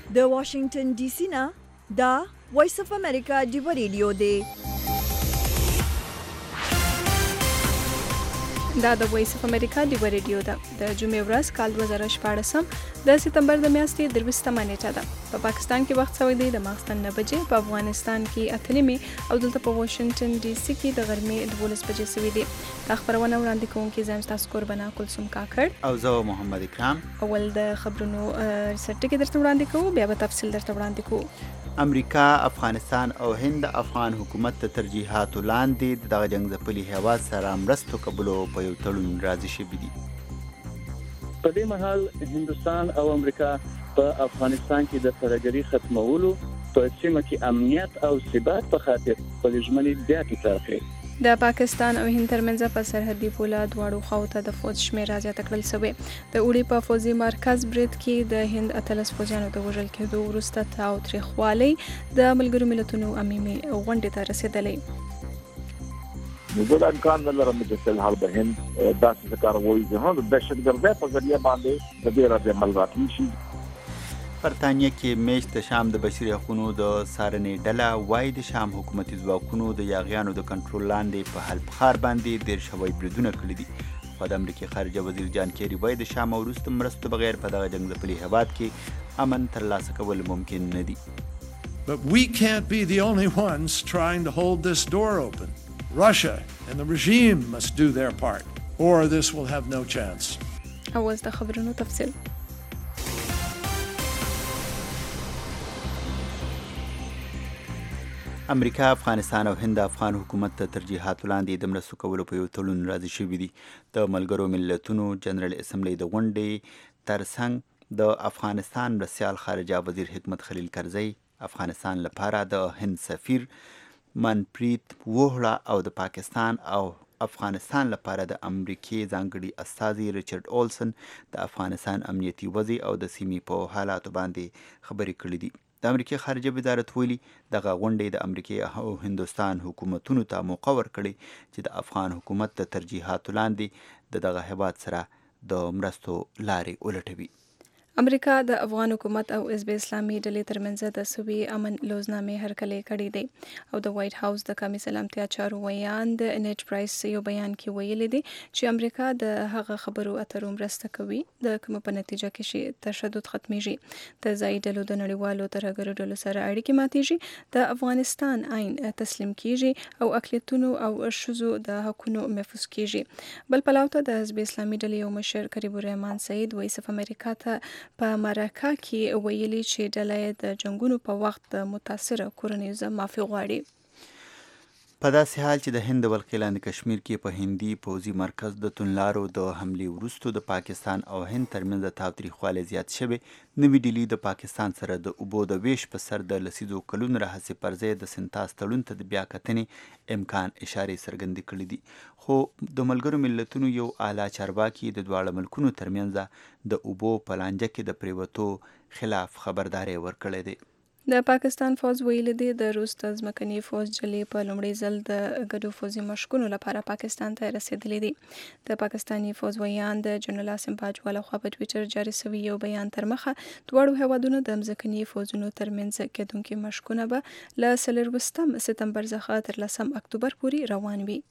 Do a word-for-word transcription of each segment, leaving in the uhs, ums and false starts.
د واشنگټن ډي سي نه دا وایس اف امریکا ډیو ریډیو دی. دا د وایس اف امریکا ډیو ریډیو ده. د جمعې ورځ کال دوه زره شپاړس د سپتمبر د میاشتې درویشتمه نیټه ده. په پاکستان کې وخت سوی دی د ماخستن نه بجې، په افغانستان کې اته نیمې او دلته په واشنگټن ډي سي کې د غرمې دولس بجې سوي دي. دا خبرونه وړاندې کوونکي زم تاسو قربانا کلثوم کاکړ او زه محمد اکرام. اول د خبرونو سرټکی درته وړاندې کوو، بیا به تفصیل درته وړاندې کوو. امریکا، افغانستان او هند افغان حکومت ته ترجیحاتو لاندې د دغه جنګ ځپلي هیواد سره مرستو کولو په یو تړون راضي شوي دي. په دې مهال هندوستان او امریکا په افغانستان کې د ترهګرۍ ختمولو په سیمه کې امنیت او ثبات په خاطر په ژمنې بیا ټینګار کړی. د پاکستان او هند ترمنځ په سرحدي پوله دواړو خواو ته د فوج شمېر زیات کړل شوی. د اوړي په فوجي مرکز برید کې د هند اتلس فوجیانو د وژل کېدو وروسته تاوتریخوالی د ملګرو ملتونو عمومي غونډې ته رسېدلی. نو د امکان نه لرم چې فل حال به هند داسې کاروي چې د دهشتګردۍ په ذریعہ باندې د دې راځي عمل راتلی شي. برتانیا کې میش د شام د بشري حقوقو د څارنې ډله وایي د شام حکومتي ځواکونو د یاغیانو د کنټرول لاندې په حلب ښار باندې دېرش هوایي بریدونه کړي دي. خو د امریکې خارجه وزیر جان کیری وایي د شام وروسته مرستو بغیر په دغه جنګ ځپلي هېواد کې امن ترلاسه کول ممکن نه دي. But we can't be the only ones trying to hold this door open. Russia and the regime must do their part, or this will have no chance. اوس د خبرونو تفصیل. امریکا، افغانستان او هند افغان حکومت ته ترجیحاتو لاندې د مرستو کولو په یو تړون راضي شوي دي. د ملګرو ملتونو جنرال اسمبلی د غونډې ترڅنګ د افغانستان مرستیال خارجه وزیر حکمت خلیل کرزی افغانستان لپاره د هند سفیر منپریت وهړه او د پاکستان او افغانستان لپاره د امریکې ځانګړي استازي ریچارډ اولسن د افغانستان امنیتي وضع او د سیمې په حالاتو باندې خبرې کړې دي. د امریکې خارجه وزارت ویلي دغه غونډې د امریکې او هندوستان حکومتونو ته موقع ورکړې چې د افغان حکومت د ترجیحاتو لاندې د دغه هیواد سره د مرستو لارې ولټوي. امریکا د افغان حکومت او حزب اسلامي ډلې ترمنځ د سوي امن لوزنامې هرکلی کړی دی او د وایټ هاوس د قومي سلامتیا چارو ویان د نیټ پرایس یو بیان کې ویلي دي چې امریکا د هغه خبرو اترو مرسته کوي د کوم په نتیجه کې شي تشدد ختمیږي، د ځای ډلو د نړیوالو ترهګرو ډلو سره اړیکې ماتېږي، د افغانستان عین تسلیم کیږي او اقلیتونو او ښځو د حقونو محفوظ کیږي. بل پلو ته د حزب اسلامي ډلې یو مشر کریب الرحمن سعید وایس اف امریکا ته په مرکه کې ویلي چې ډله د جنگونو په وخت د متاثره کورنیو څخه معافي غواړي. په داسې حال چې د هند د ولقې لاندې کشمیر کې په هندي پوځي مرکز د توندلارو د حملې وروسته د پاکستان او هند ترمنځ د تاوتریخوالی زیات شوی، نوې ډیلي د پاکستان سره د اوبو د ویش په سر د لسیزو کلونو راهیسې پر ځای د سنتاز تړون ته د بیا کتنې امکان اشارې څرګندې کړې دي. خو د ملګرو ملتونو یو اعلی چارواکي د دواړو ملکونو ترمنځ د اوبو په لانجه کې د پریوتو خلاف خبرداری ورکړی دی. د پاکستان فوج ویلي دی د روس د ځمکني فوج ډلې په لومړي ځل د ګډو فوجي مشقونو لپاره پاکستان ته رسېدلي دي. د پاکستاني فوج ویان د جنرال عاصم باجوا لخوا په ټویټر جاري شوي یو بیان تر مخه دواړو هیوادونو د ځمکني فوجونو ترمنځ کېدونکي مشقونه به له څلرویشتم سپتمبر څخه تر لسم اکتوبر پورې روان وي.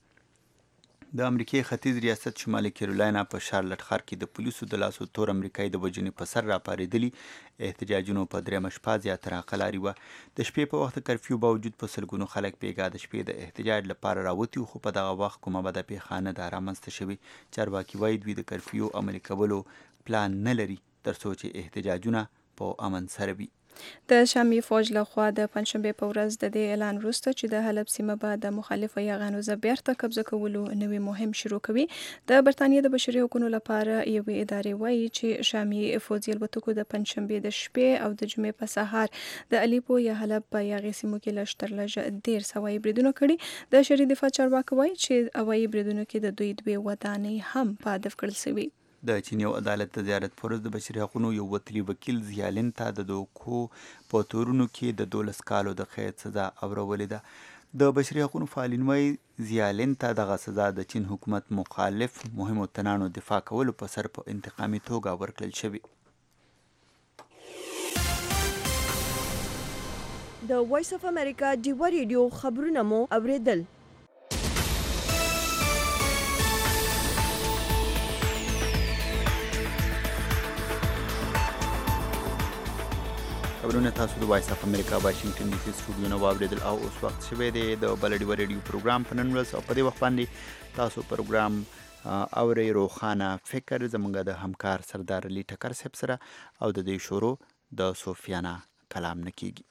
د امریکای ختیځ ریاست شمالي کیرولینا په شارلټ ښار کې د پولیسو د لاسو تور امریکایي د وژنې په سر راپارېدلي. احتجاجونو په درېیمه شپه زیاتره عقلاري وه. د شپې په وخت کرفیو باوجود په سلګونو خلک بیګا د شپې د احتجاج لپاره راوتي، خو په دغه وخت کومه بده پیښه نه ده رامنځته شوې. چارواکي وایي دوی د کرفیو عملي کولو پلان نه لري تر څو چې احتجاجونه په امن سره وي. د شامي فوج لخوا د پنځشنبې په ورځ د دې اعلان وروسته چې د حلب سیمه به د مخالفو یاغانو څخه بیرته قبضه کولو نوې مهم شروع کوي. د برتانیې د بشري حقوقو لپاره یوې ادارې وایي چې شامي فوجي الوتکو د پنځشنبې د شپې او د جمعې په سهار د الیپو یا حلب په یاغي سیمو کې لږ تر لږه دېرش هوایي بریدونه کړي. د شرعي دفاع چارواکي وایي چې هوایي بریدونو کې د دوی دوې ودانۍ هم په هدف کړل شوي. د چین یو عدالت د زیارت پر ورځ د بشري حقوقو یو وتلي وکیل زیالین ته د دوکو په تورونو کې د دولس کالو د قید سزا اورولې ده. د بشري حقوقو فعالین وایي زیالین ته دغه سزا د چین حکومت مخالف مهمو تنانو دفاع کولو په سر په انتقامي توګه ورکړل شوې. د وایس اف امریکا ډیوه ریډیو خبرونه مو اوریدل. خبرونه تاسو د وایس اف امریکا واشنگټن ډي سي سټوډیو نه واوریدل او اوس وخت شوی دی د بل ډیوه ریډیو پروګرام په نن ورځ او په دې وخت باندې تاسو پروګرام اوري روخانه فکر زمونږ د همکار سردار علي ټکر صاحب سره او د دې شروع د سوفیانا کلام نکیږي.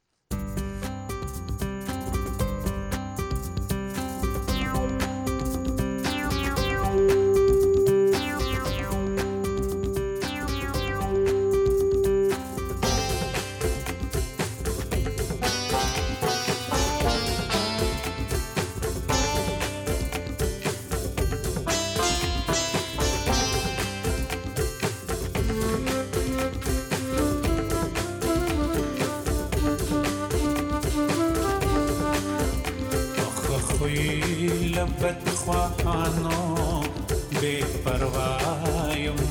بدخواهانو بے پروایم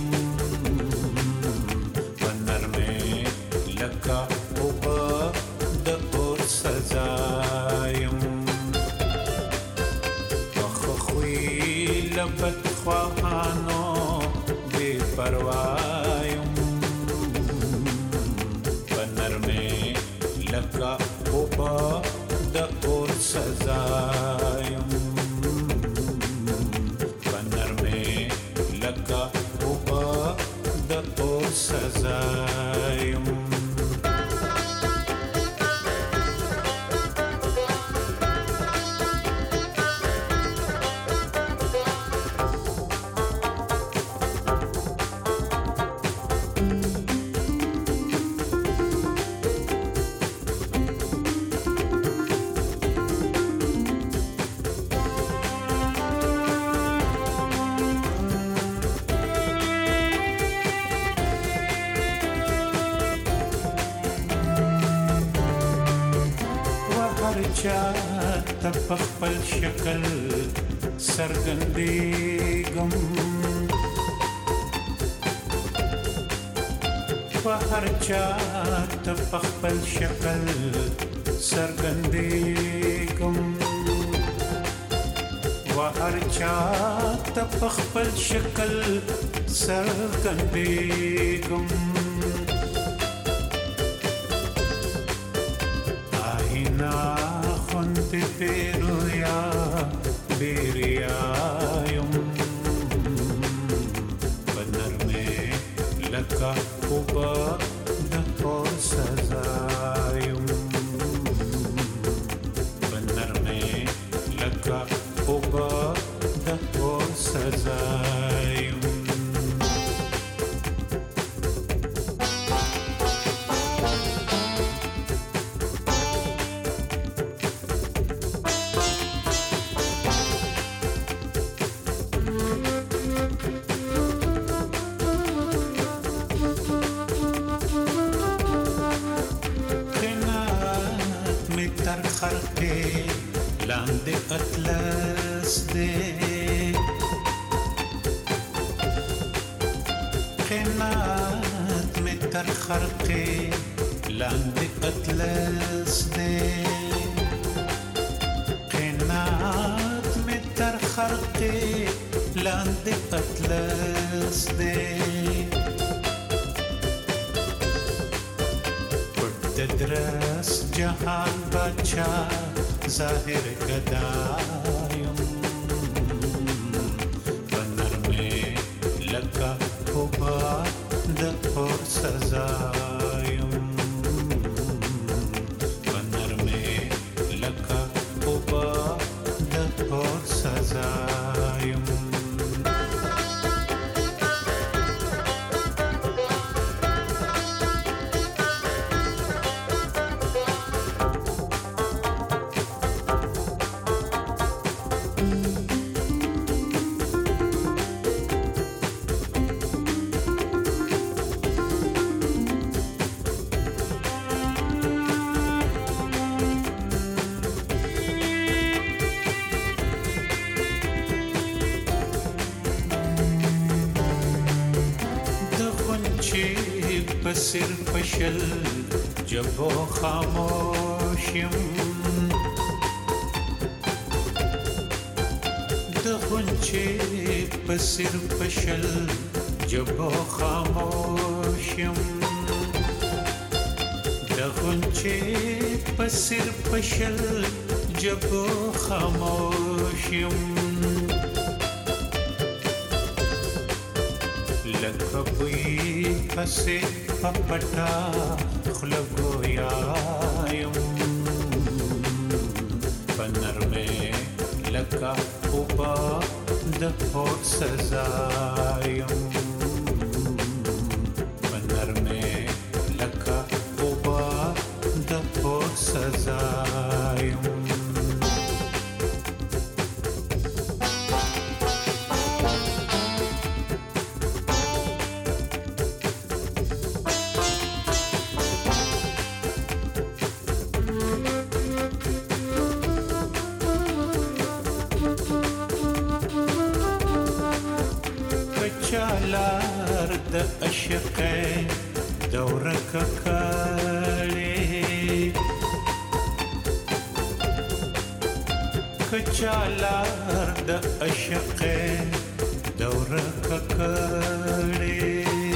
ونرمه لکا اوبا د اور سزایم وخخوی لبدخواهانو بے پروایم ونرمه لکا اوبا د اور سزایم لکا اوبا د اور سزایم تپخپل شکل سرګندېږم په هر چا تپخپل شکل سرګندېږم و هر چا تپخپل شکل سرګندېږم te pero ya beriayum banarme laka uba da por sazayum banarme laka uba da por sazayum لاندې اطلس دې قنات می تر خرقې لاندې اطلس دې قنات می تر خرقې لاندې اطلس دې درس جهان بچا ظاهر گدایم بنرمه لکا خوبا د اور سزایم بنرمه لکا خوبا د اور سزایم پسر پشل جبو خاموشیم دغنچه پسر پشل جبو خاموشیم دغنچه پسر پشل جبو خاموشیم لکبوی پسی پپٹا خلگویایم پنرمه لکا اوبا دپور سزایم پنرمه لکا اوبا دپور سزایم چالار د عشق دوره ککړې کچالار د عشق دوره ککړې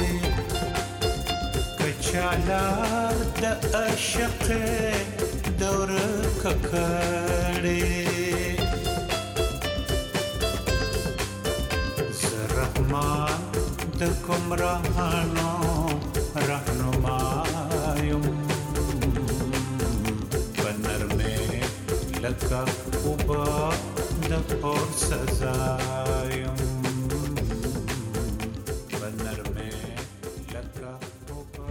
کچالار د عشق دوره ککړې د کوم راهانو راهنمایم پنرمه لکه اوبا د پور سزایم پنرمه لکه اوبا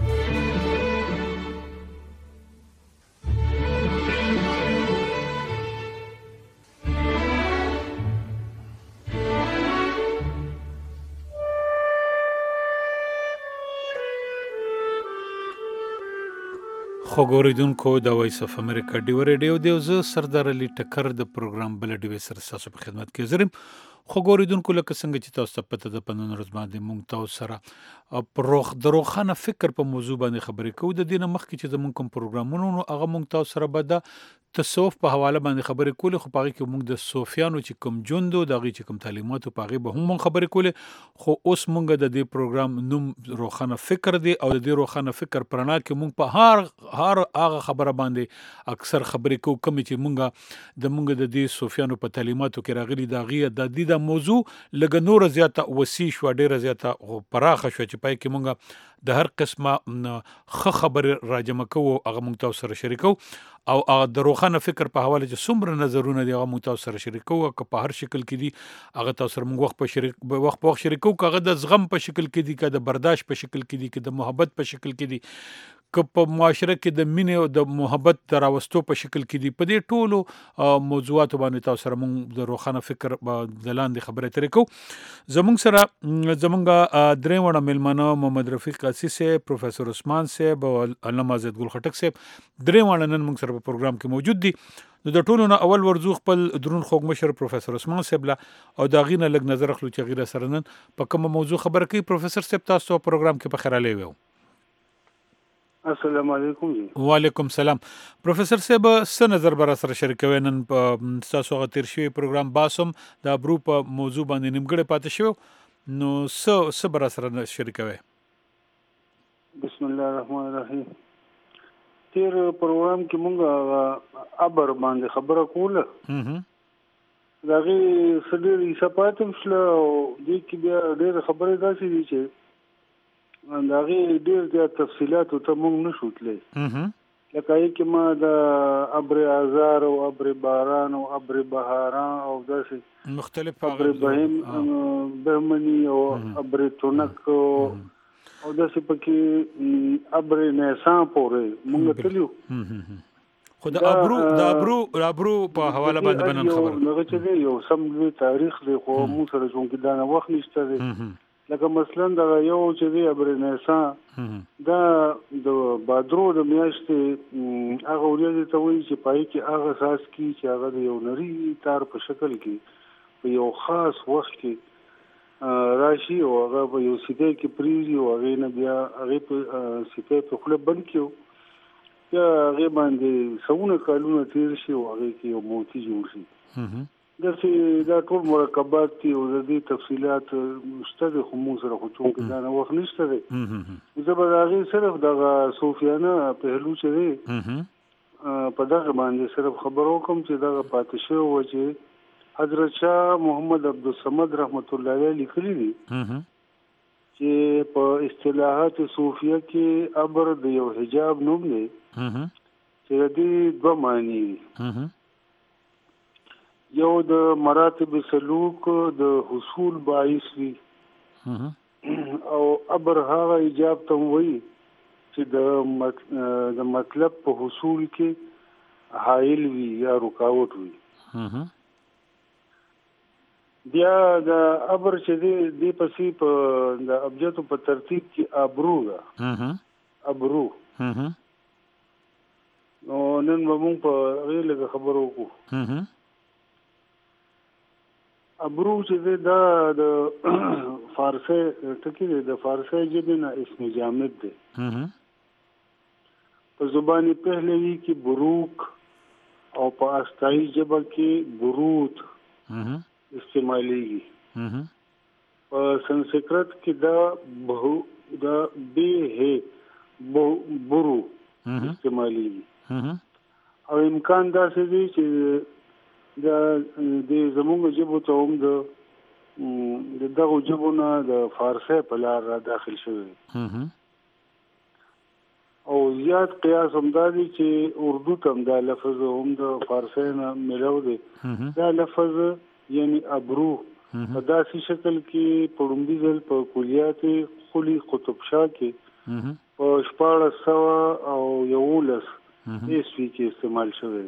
خو ګوریدونکو د وایس اف امریکا ډیو ریډیو دیو زه سردار علي ټکر د پروګرام بل ډیو سره تاسو په خدمت کې زرم خو ګوریدونکو لکه څنګه چې تاسو ته پته د پنن ورځ باندې مونږ تاسو سره پروخ دروخانه فکر په موضوع باندې خبرې کوو د دینه مخکې چې زمونږ کوم پروګرامونو نو هغه مونږ تاسو سره به د تصوف په حواله باندې خبرې کولې خو پاره کې مونږ د صوفیانو چې کوم جوندو دغه چې کوم تعلیمات او پاره به هم مونږ خبرې کولې خو اوس مونږ د دې پروګرام نوم روخانه فکر دی او د دې روخانه فکر پرانا کې مونږ په هر هر هغه خبره باندې اکثر خبرې کوو کوم چې مونږ د مونږ د دې صوفیانو په تعلیماتو کې راغلي دا غي د دې د موضوع لګ نور زیاته وسیع شو ډیره زیاته پراخه شو چې پای کې مونږ د هر قسمه خ خبر راجمه کوو هغه مونږ تاسو سره شریکو او د روخانه فکر په حواله چې څومره نظرونه دی هغه مونږ تاسو سره شریکو که په هر شکل کې دي هغه تاسو سره مونږ وخت په شریک وخت په شریکو کغه د زغم په شکل کې دي که د برداشت په شکل کې دي که د محبت په شکل کې دي که په معاشره کې د مینې او د محبت د راوستو په شکل کې دي په دې ټولو موضوعاتو باندې تاسو سره مونږ د روخانه فکر د لاندې خبرې ترې کوو زمونږ سره زمونږ درې وړه میلمانه محمد رفیق قاصي صاحب پروفیسور عثمان صاحب او علامه زید ګل خټک صاحب درې وړه نن مونږ سره په پروګرام کې موجود دي نو د ټولو نه اول ورزو خپل درون خوږ مشر پروفیسور عثمان صاحب لا او دا غینه لګ نظر خلو چې غیره سره نن په کوم موضوع خبر کوي پروفیسور صاحب تاسو پروګرام کې په خیراله وو السلام علیکم جی وعلیکم سلام پروفیسور صاحب څه نظر بر سره شریکوي نن تاسو غتیر شوی پروګرام باسم د ابرو په موضوع باندې نیمګړی پاتې شو نو څه څه بر سره شریکوي بسم الله الرحمن الرحیم تیر پروګرام کې مونږ ابر باندې خبره کوله داغي سړي صفاتم شله دې کې بیا ډېر خبرې داسې دي چې داغي ډېر زیات تفصيلات ته مونږ نشو تللی لکه کې ما د ابر ازار او ابر باران او ابر بهاران او داسې مختلف ابر بهم بهمني او ابر تونک او داسې پکې ابر نیسان پورې مونږ تلو خو د ابرو د ابرو ابرو په حواله باندې بنن خبره نو چې یو سم تاریخ دی خو مو سره څنګه دا نه وخت نشته دی لکه مثلا دا یو چې دی ابر نیسان دا د بادرو د میاشتې هغه ورځ ته وایي چې پای کې هغه اساس کی چې هغه د یو نری تار په شکل کې په یو خاص وخت کې راشي او هغه په یو سیده کې پریږي او هغه نه بیا هغه په سیده په خپل بند کېو یا هغه باندې څونه کالونه تیر شي او هغه کې یو موتی جوړ شي دا چې دا ټول مرکبات دي او د دې تفصيلات مستد خو مو سره خو چون کې دا نه وخت نشته دی زه به هغه صرف دغه صوفیانه پهلو چې دی په دغه باندې صرف خبرو کوم چې دغه پاتې شو و چې حضرت شاه محمد عبدالصمد رحمت الله علیه لیکلي دي چې په اصطلاحات صوفیه کې ابر د یو حجاب نوم دی چې د دې دوه معنی دي یو د مراتب سلوک د حصول باعث وي او ابر هغه ایجاب ته وایي چې د د مطلب په حصول کې حائل وي یا رکاوټ وي بیا د ابر چې دی دی پسې په د ابجدو په ترتیب کې ابرو ده ابرو نو نن موږ په غیله خبرو کو ابرو چې دی دا د فارسی ټکی دی د فارسی ژبې نه اسم جامد دی په زبان پهلوي کې بروک او په استائی ژبه کې بروت استعمالیږي په سنسکرت کې دا بهو دا به ہے برو استعمالیږي او امکان دا څه دی چې دا د زموږ ژبو ته هم د دغه ژبو نه د فارسی په لار را داخل شوی او زیات قیاس هم دا دی چې اردو ته هم دا لفظ هم د فارسی نه ملو دی دا لفظ یعنی ابرو په داسې شکل کې په لومړي ځل په کلیات خلی قطب شاه کې په شپاړس سوه او یولس عیسوي کې استعمال شوی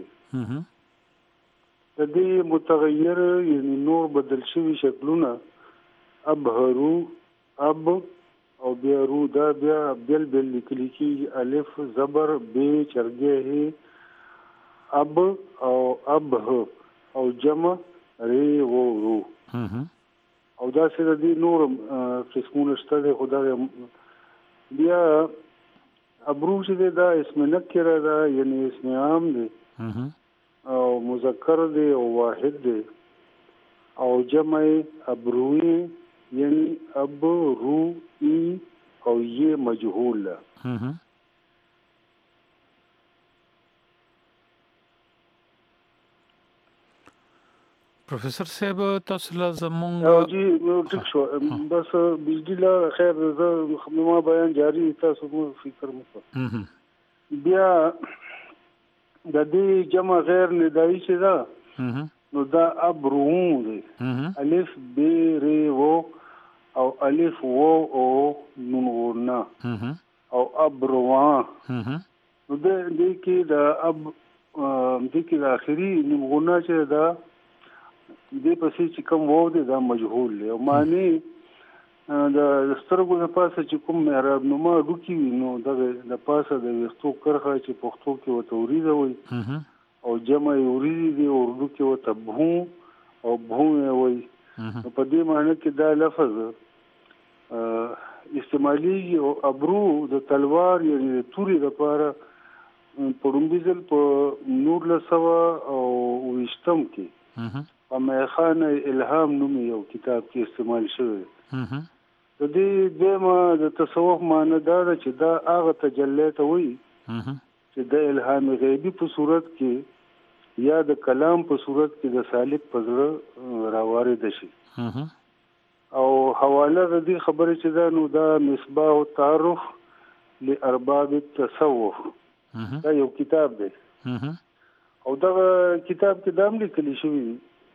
د دې متغیر یعنی نور بدل شوي شکلونه ابهرو اب او بیا رو دا بیا بل بل لیکل کېږي الف زبر ب چرګه هي اب او ابه او جمع ری وو رو او دا سره دی نور قسمونه شته د خدای بیا ابرو چې دا اسم نکره دا یعنی اسم عام دی او مذکر دی او واحد دی او جمع ابروی یعنی ابرو ای او یہ مجهول ده پروفیسور صاحب تاسو له زمونږ او جی نو ټیک شو بس بجلی لا خیر زه ما بیان جاری تاسو مو فکر مکو بیا د دې جمع غیر ندایی چې دا نو دا ابرون دی الف ب ر و او الف و او نون ورنا او ابروان نو د دې کې دا اب دې کې د اخري نون ورنا چې دا دې پسې چې کوم وو دی دا مجهول دی او معنی د سترګو د پاسه چې کوم معرب نو ما ډوکی نو د د پاسه د وختو کرخه چې پښتو کې وته وریده وي او جمع وریدي دی او اردو کې وته بهو او بهو وي په دې معنی کې دا لفظ استعمالي او ابرو د تلوار یعنی د توري لپاره په لومړي په نور لسوا او وشتم کې په میخانه الهام نوم یو کتاب کې استعمال شوی د دې دمه د تصوف معنی دا چې دا هغه تجلی ته وایي چې د الهام غیبی په صورت کې یا د کلام په صورت کې د سالک په زړه راوارد شي او حواله د دې خبرې چې دا نو دا مصباح التعارف لارباب التصوف دا یو کتاب دی او دا کتاب کې دا هم لیکل شوی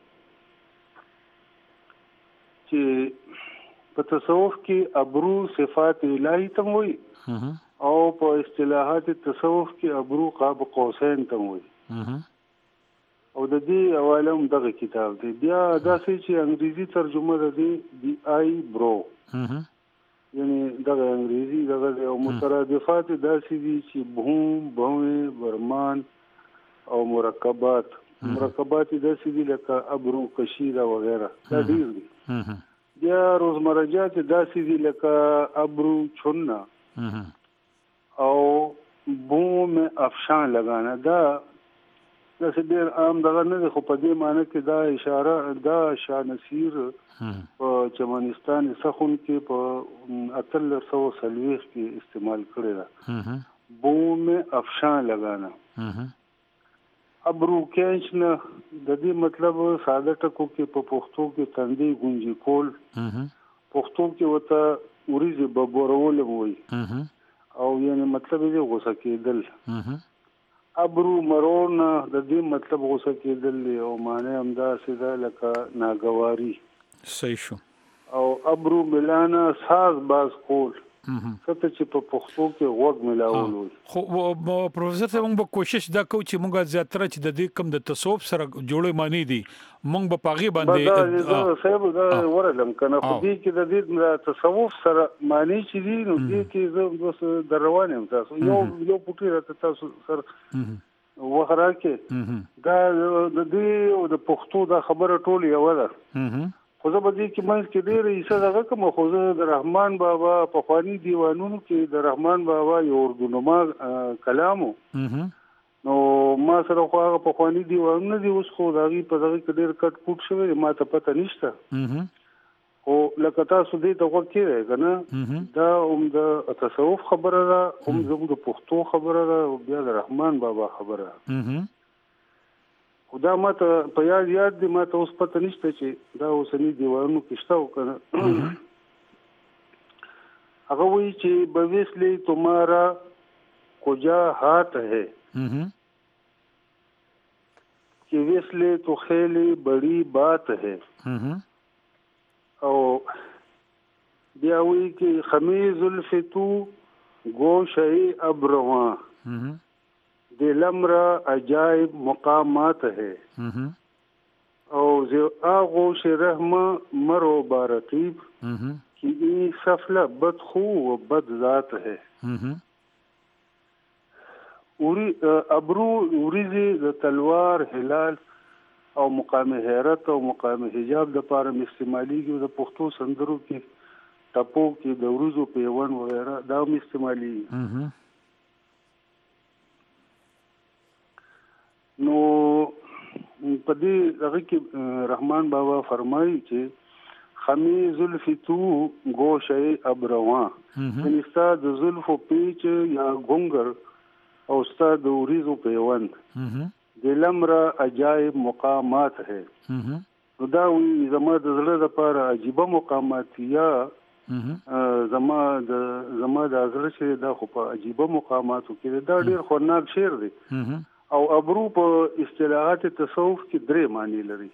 چې په تصوف کې ابرو صفات الهی تم وي او په اصطلاحات تصوف کې ابرو قاب قوسین تم وي او د دې حواله هم دغه کتاب دی بیا دا چې انګریزي ترجمه ده دی آی برو یعنی دغه انګریزي دغه او مترادفات داسې دي چې بوم بوم برمان او مرکبات مرکبات داسې دي لکه ابرو کشیره وغیرہ دا ډیر دي بیا روزمرجات داسې دي لکه ابرو چونه او بوم افشان لگانا. دا داسې ډېر عام دغه نه دی، خو په دې معنی کې دا اشاره دا شانصیر په چمنستان سخون کې په اتلس سوه څلوېښت کې استعمال کړی ده. بوم افشان لگانا. ابرو کینچ نه د دې مطلب ساده ټکو کې په پښتو کې تندې گونجي کول، پښتو کې وته اوریزه ببورول وي او یعنی مطلب یې غوسه کېدل. ابرو مرون د دې مطلب غوسه کېدل او معنی همدا سیده لکه ناګواری. صحیح شو. او ابرو ملانا ساز باز کول څه چې په پښتو کې غوږ ملاول وي. خو پروفیسور صاحب موږ به کوشش دا کوو چې موږ زیاتره چې د دې کم د تصوف سره جوړې معنی دي موږ به پاغي باندې دا صاحب دا ورلم کنه خو دې کې د دې تصوف سره معنی چې دي نو دې کې زه د روانم تاسو یو یو پټی راته تاسو سره وخرا کې دا د دې او د پښتو دا خبره ټول یو ده. خو زه به دې کې منځ کې ډېره حصه دغه کوم، خو زه د رحمان بابا پخواني دیوانونو کې د رحمان بابا یو اردونما کلامو نو ما سره خو هغه پخواني دیوانونه دي، اوس خو د هغې په دغه کې ډېر کټ کوټ شوی دی، ما ته پته نشته. خو لکه تاسو دې ته غوږ کېدی که نه، دا هم د تصوف خبره ده، هم زموږ د پښتو خبره ده او بیا د رحمان بابا خبره ده. خو دا ما ته په یاد یاد دی، ما ته اوس پته نشته چې دا اوسني دیوانونو کې شته او که نه. هغه وایي چې بویسلی تمہارا کجا ہاتھ ہے کہ ویسلے تو خیلی بڑی بات ہے. او بیا وایي چې خمیز الفتو گوشئی ابروان دل امرا عجائب مقامات ہے. او آغوش رحم مرو بارقیب کی ای سفلہ بد خو و بد ذات ہے. ابرو اوریزی د تلوار هلال او مقام حیرت او مقام حجاب د پاره استعمالیږي. د پښتو سندرو کې ټپو کې د وروزو پیون وغیرہ دا هم استعمالیږي. نو په دې هغه کې رحمان بابا فرمایي چې خمیز الفتو گوشه ابروان، یعنی ستا د زلفو پیچ یا ګونګر او ستا د اوریزو پیوند د لمره عجایب مقامات ہے. نو دا وی زما د زړه لپاره عجیبه مقامات یا زما د زما د زړه چې دا خو په عجیبه مقاماتو کې دا ډیر خورناک شعر دی. او ابرو په اصطلاحات تصوف کې درې معنی لري.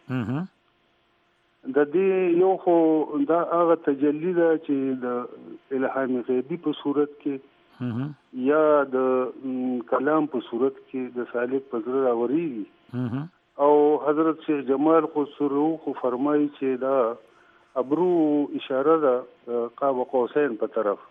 د دې یو خو دا هغه تجلی ده چې د الهام غیبی په صورت کې یا د کلام په صورت کې د سالک په زړه راوريږي. او حضرت شیخ جمال خسرو خو فرمایي چې دا ابرو اشاره ده قاب قوسین په طرف.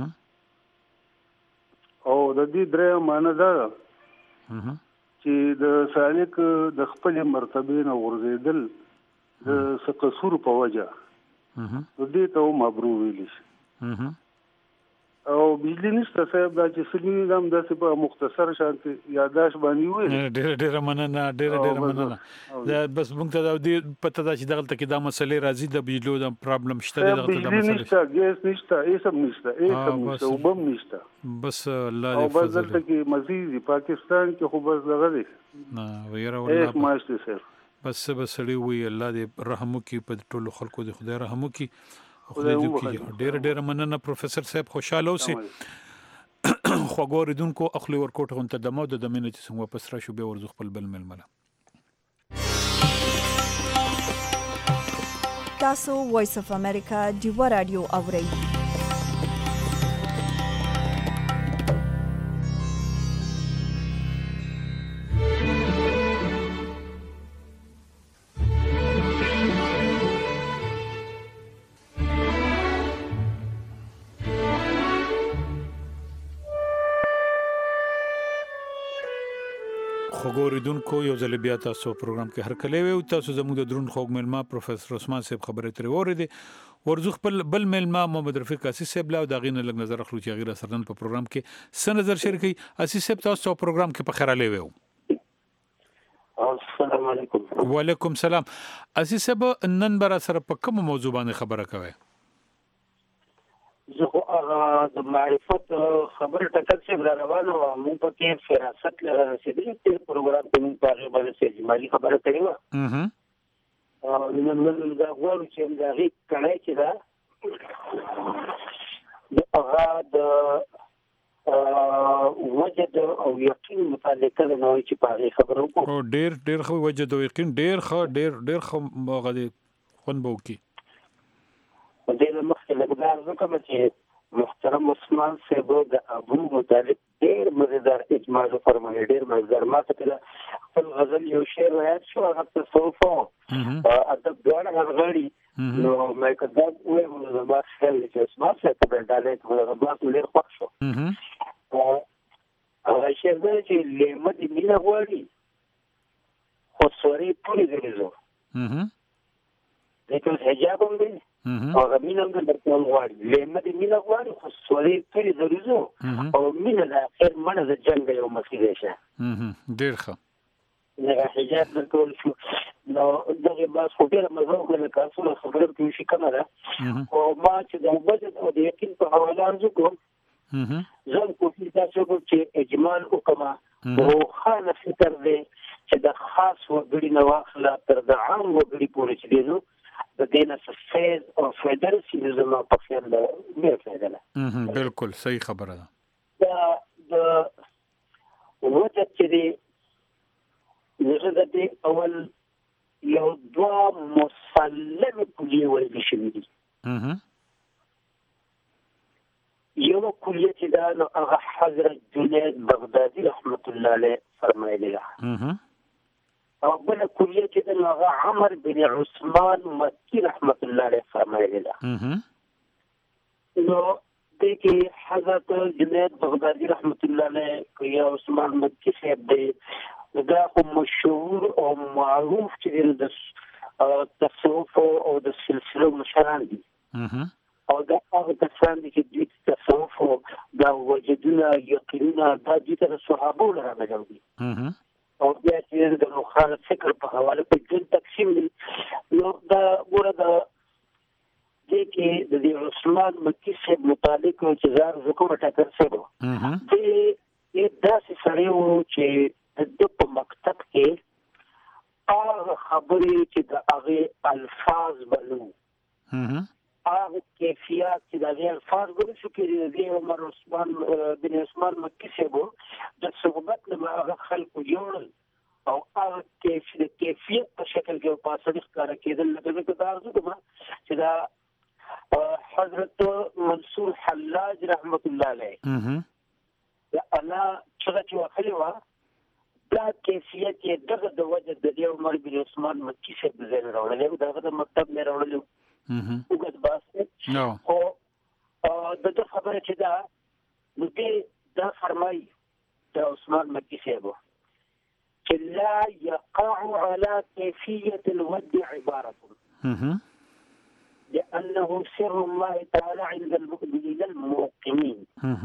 او د دې درې معنی ده چې د سالک د خپل مرتبه نه ورزيدل د سقصور په وجه دې ته مبرو ویل شي. او بجلی نشته صاحب دا چې سلمي نظام داسې په مختصر شانتي یاداش باندې وي. ډېر ډېر مننه ډېر ډېر مننه. دا بس موږ ته دا دې پته ده چې دغه ته کې دا مسلې راځي د بجلو د پرابلم شته دغه ته د مسلې نشته، ګیس نشته، ایسم نشته، ایسم نشته، وبم نشته. بس الله دې فضل. او بس دلته کې مزید پاکستان کې خو بس دغه دی نه ویره والله ایس ماشته سر بس بس لري وی الله دې رحم وکي په ټولو خلکو دې خدای رحم وکي. خدای دې وکړي. ډېر ډېر مننه پروفیسور صاحب، خوشاله اوسئ. خو ګوریدونکو اخلي ورکوټ غونته د مو د دمنه چې څنګه واپس راشو به ورزو خپل بل ململه. تاسو وایس اف امریکا دیو رادیو اورئ. خوګوریدونکو یو ځل بیا تاسو پروګرام کې هر کله وي تاسو زموږ د درون خوګ ملما پروفیسور عثمان صاحب خبرې ترې اورېدې ورزخ بل بل ملما محمد رفیق اسیس صاحب لا داغینه لګ نظر اخلو چې غیر سرن په پروګرام کې سن نظر شریکي اسیس صاحب تاسو پروګرام کې په خیراله وي السلام علیکم وعلیکم سلام اسیس صاحب نن بر سره په کوم موضوع باندې خبره کوي زه هغه د معرفت خبره ټکر څخه روانه و مو په کې فراست رسیدلی په پروګرام کې موږ په اړه باندې اجمالی خبره کړې و اها او نن نن دا غواړم چې دا غي کړای چې دا د هغه د وجد او یقین متعلق د نوې چې په اړه خبرو کوو او ډیر ډیر خو وجد او یقین ډیر خو ډیر ډیر خو غدي خون بو کی په دې مخکې لګدار وکم چې محترم عثمان صاحب د ابو متعلق ډیر مزیدار اجماع فرمایي ډیر مزیدار ماته کله خپل غزل یو شعر وایي شو هغه تصوف او ادب دوه غړي نو مې کدا وې موږ د باغ خل چې عثمان صاحب په ډالې ته د باغ لري خوښ شو هغه شعر دی چې لمه دې مینا غواړي خو سوري پوری درځو دغه حجاب هم دی او مینه هم درته غواړي لمه دې مینا غواړي خو سوري پوری درځو او مینه د اخر منه د جنگ یو مسیره شه ډیر ښه نه حجاب د ټول شو نو دغه باز خو ډیره مزه وکړه کاسو خبره کوي شي کنه او ما چې د وجد او د یقین په حواله ارزو کوم زم کوشش دا چې اجمال وکما او خانه فکر دی چې د خاص وګړي نو واخله تر د عام وګړي پورې چې دی نو د دینه فیض او فیدر سیزما په خیال ده مې فیدل بالکل صحیح خبره ده دا د وجد چې دی نزدت اول یو دوا مسلم کلیه ویل شوی دي یو کلیه چې دا نو هغه حضرت جنید بغدادي رحمت الله علیه فرمایلی ده او بل کلیه چې دا هغه عمر بن عثمان مکی رحمت الله علیه فرمایلی ده نو دغه حضرت جنید بغدادي رحمت الله علیه یا عثمان مکی صاحب دی دا کوم مشهور او معروف چې د تصوف او د سلسله مشران دي او دا هغه کسان دي چې د تصوف او د وجدونه یقینونه د دې تر صحابو لره راغلي او بیا چې د روحانه فکر په حواله په ټول تقسیم دي نو دا ورته د کې د عثمان مکی صاحب متعلق چې زار زکو ټاکر سره دي دا څه سره و چې د په مکتب کې هغه خبرې چې د هغه الفاظ بلو هغه کیفیت چې د هغه الفاظ بلو شو کې د عمر عثمان بن عثمان مکی صاحب د صحبت له هغه خلکو جوړل او هغه کیفیت کیفیت په شکل کې په صدق کار کېدل لکه دا ارزو کوم چې دا حضرت منصور حلاج رحمت الله علیه انا چې وخلې و دا کیفیت یې دغه د وجه د عمر بن عثمان مکی صاحب د ځای راوړل دغه د مکتب نه راوړل وګد باسه نو او دغه خبره چې دا نو دې دا فرمایي د عثمان مکی صاحب چې لا يقع على كيفية الود عبارة لأنه سر الله تعالى عند المؤمنين الموقنين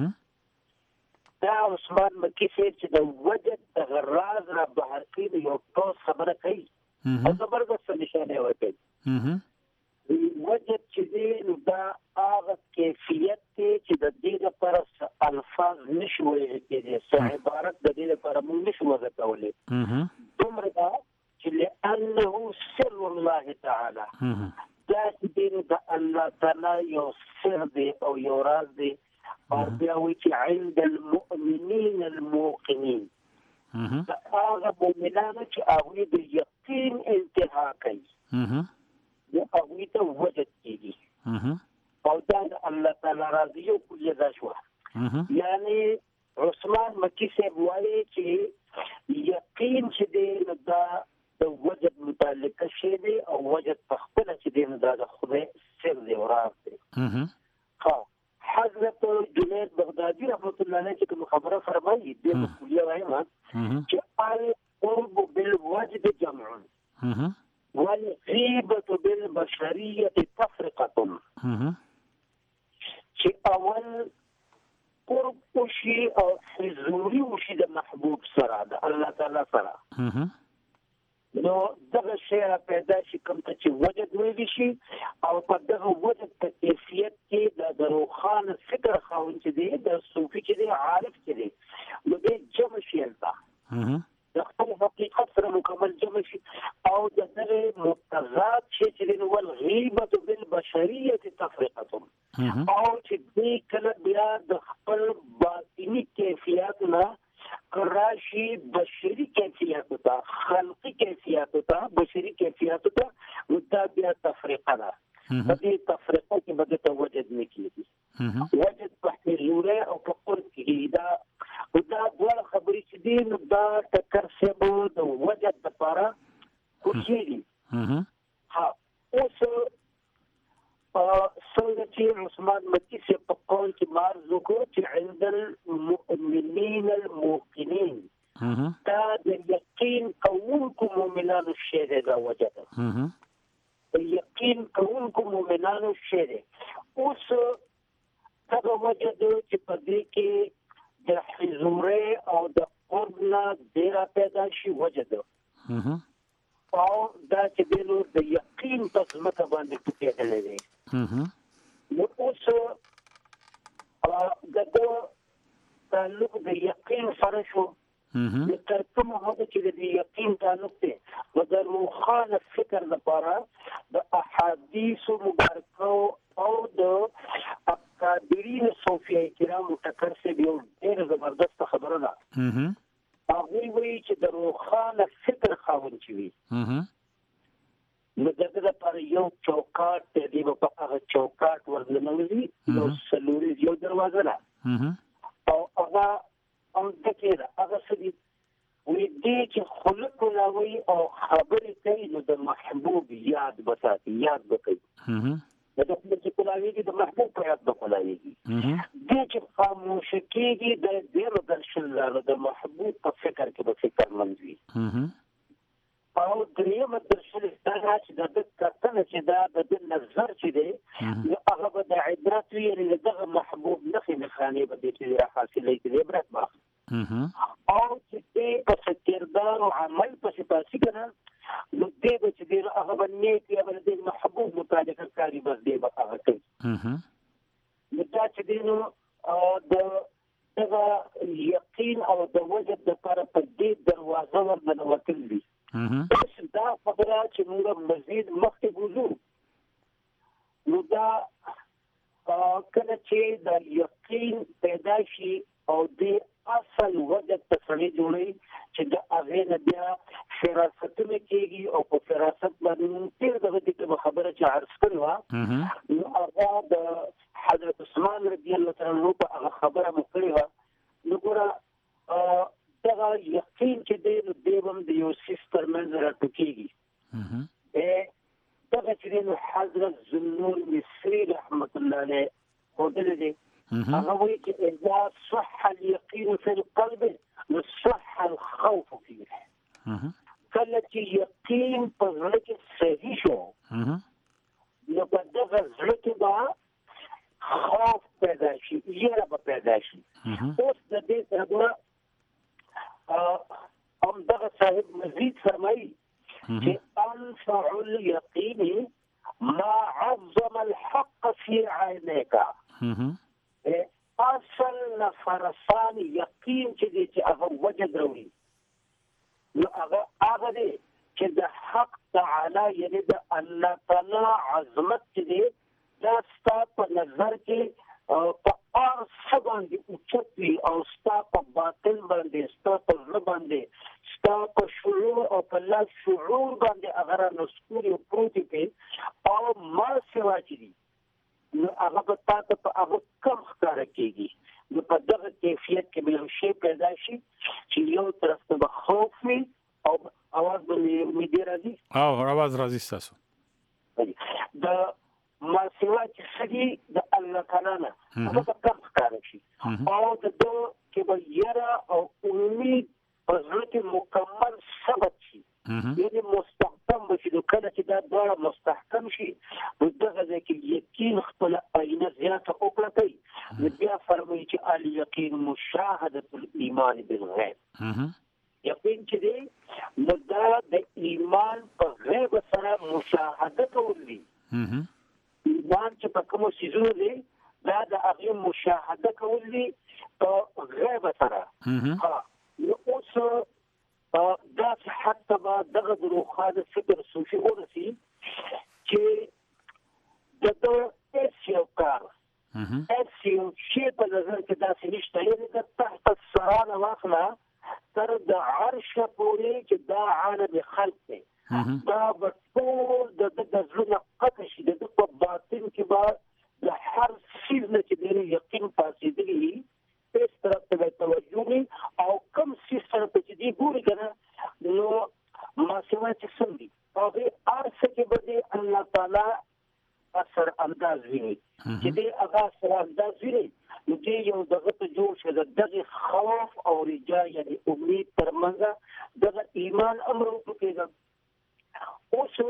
دا عثمان مکی صاحب چې د وجد د غراز را بهر کړي یو ټول خبره کوي او زبردست نشانه ورکړي وجد چې دی دا هغه کیفیت چې د دې لپاره الفاظ نشو ویل کېږي څه عبارت د دې لپاره موږ نشو وضع کولی دومره دا چې لأنه سر الله تعالی دا چې د الله تعالی یو سر دی او یو راز دی او بیا وی چې عند المؤمنین الموقنین هغه مؤمنانو چې هغوی د یقین انتها کوي د هغوی ته وجد کېږي او دا د الله تعالی راضي یو کلیه دا شوه یعنی عثمان مکی صاحب وایي چې یقین چې دی دا د وجد متعلق شی دی او وجد په خپله چې دی دا د خدای سر دی او راز دی ها حضرت جنید بغدادي رحمت الله علیه چې کوم خبره فرمایي د کلیه وایم چې القرب بالوجد جمع والغيبة بالبشرية تفرقة. چې اول قرب وشي او حضوري وشي د محبوب سره د الله تعالی سره، نو دغه شی پیدا شي کوم ته چې وجد ویل شي او په دغه وجد په کیفیت کې د روحانه فکر خاوند چې دی د صوفي چې دی عارف چې دی نو د جمع شي البته د خپل حقیقت سره مکمل جمع شي او د دغه متضاد شي چې دی ول غیبت بالبشریه تفرقه او چې دې کله بیا د خپل باطنی کیفیت نه راشي بشري کیفیت ته خلقي کیفیت ته بشري کیفیت ته دا بیا تفریقه ده. په دې تفریقه کې به د وجد نه کیږي وجد په حضور او په قرب کې دا دا ډول خبرې چې دي نو دا ټکر سبب د وجد لپاره کوشيږي. ها اوس څنګه چې عثمان مکی سے په قول کې مارز وکړو چې عند المؤمنین الموقنین دا د یقین کوونکو مؤمنانو شی دی دا وجد یقین کوونکو مؤمنانو شی دی. اوس هغه وجد چې په دې کې د حضور او د قرب نه ډیر پیدا شي وجد او دا چې د نور د یقین په ځمکه باندې ټوکېدلی دی. نو اوس دغه تعلق د یقین سره شو نو تر کومه حده چې د یقین تعلق دی نو د روحانه فکر لپاره د احادیثو مبارکو او د اکابرین صوفیه کرامو ټکر سره یو ډېره زبردسته خبره ده. هغوی وایي چې د روحانه فکر خاوند چې وي نو دغه لپاره یو چوکاټ دی په هغه چوکاټ ورننوځي نو سلوري یو دروازه ده او هغه هم دکې ده هغه څه دي وایي دې چې خلق ولاوي او خبرې کوي نو د محبوب یاد به ساتي یاد به کوي د خپل چې کلاویږي د محبوب په یاد به کلاویږي دې چې خاموش کېږي د دې درشل لاره د محبوب په فکر کې به فکر مند وي او درېیمه درشل دا چې د کتنه چې دا د نظر چې دی نو هغه به د عبرت وي یعنې د دغه محبوب نښې نښانې به دې کې راحاصلوي چې د عبرت باخلي او چې دې پسې کردار او عمل پسې پاسي که نه نو دې به چې دی هغه به نیک یا به د محبوب مطابقه کاري بس دې به هغه کوي نو دا چې دی نو د دغه یقین او د وجد لپاره په دې دروازه ورننوتل دي. اوس دا خبره چې موږ مزید مخکې بوځو نو دا کله چې د یقین پیدا شي او د اصل وجد ته سړی جوړوي چې د هغې نه بیا فراستونه کېږي او په فراست باندې تېر دغه دې کومه خبره چې عرض کړې وه نو هغه د حضرت عثمان رضي الله تعالی عنه په هغه خبره مو کړې وه نو ګوره دغه یقین چې دی نو دی به هم د یو سیس تر منځ راټوکېږي دغه چې دی نو حضرت ذوالنور مصري رحمت الله علیه ښودلی دی هغه وایي چې اذا صح اليقين في القلب نو صح الخوف فيه. کله چې یقین په زړه کې صحیح شو نو په دغه زړه کې به خوف پیدا شي یره به پیدا شي. اوس د دې سره هم دغه صاحب مزید فرمایي چې انفع اليقين ما عظم الحق في عينيك. اصل نفرسان یقین چې دی چې هغه وجد روي نو هغه هغه دی چې د حق تعالی یعنی د الله تعالی عظمت چې دی دا ستا په نظر کې په هر څه باندې اوچت وي او ستا په باطن باندې ستا په زړه باندې ستا په شعور او په لا شعور باندې هغه رانسکوري او پروتې کوي او ما سوا چې دي نو هغه به تا ته په هغه کم ښکاره کېږي نو په دغه کیفیت کې به یو شی پیدا شي چې یو طرف ته به خوف وي او اواز به مې دې راځي او اواز راځي ستاسو د ما سوا چې څه دي د الله تعالی نه هغه به کم ښکاره شي او د ده کې به یره او امید په زړه کې مکمل فرمایي چې الیقین مشاهده الايمان بالغیب یقین چې دی نو دا د ایمان په غیب سره مشاهده کول دي ایمان چې په کومو څیزونو دی دا د هغې مشاهده کول دي په غیب سره نو اوس داسې حد ته به دغه د روښانه فکر صوفي ورسي چې د ده هېڅ یو کار هېڅ یو شی په نظر کې داسې نشته یعنې د تحت الثرا نه واخله تر د عرشه پورې چې دا عالم خلق دی دا به ټول د ده د زړه نه قطع شي د ده په باطن کې به د هر څیز نه چې دی یقین پاسېدلی وي هېڅ طرف ته به توجه وي او کوم څیز سره په چې دی ګوري که نه نو ماسوی چې څه دي په هغې هر څه کې به دی الله تعالی اثر انداز ویني چې دی هغه اثر انداز ویني نو دی یو دغه ته جوړ شه د دغې خوف او رجا یعنې امید تر منځه دغه ایمان امر وکړي اوس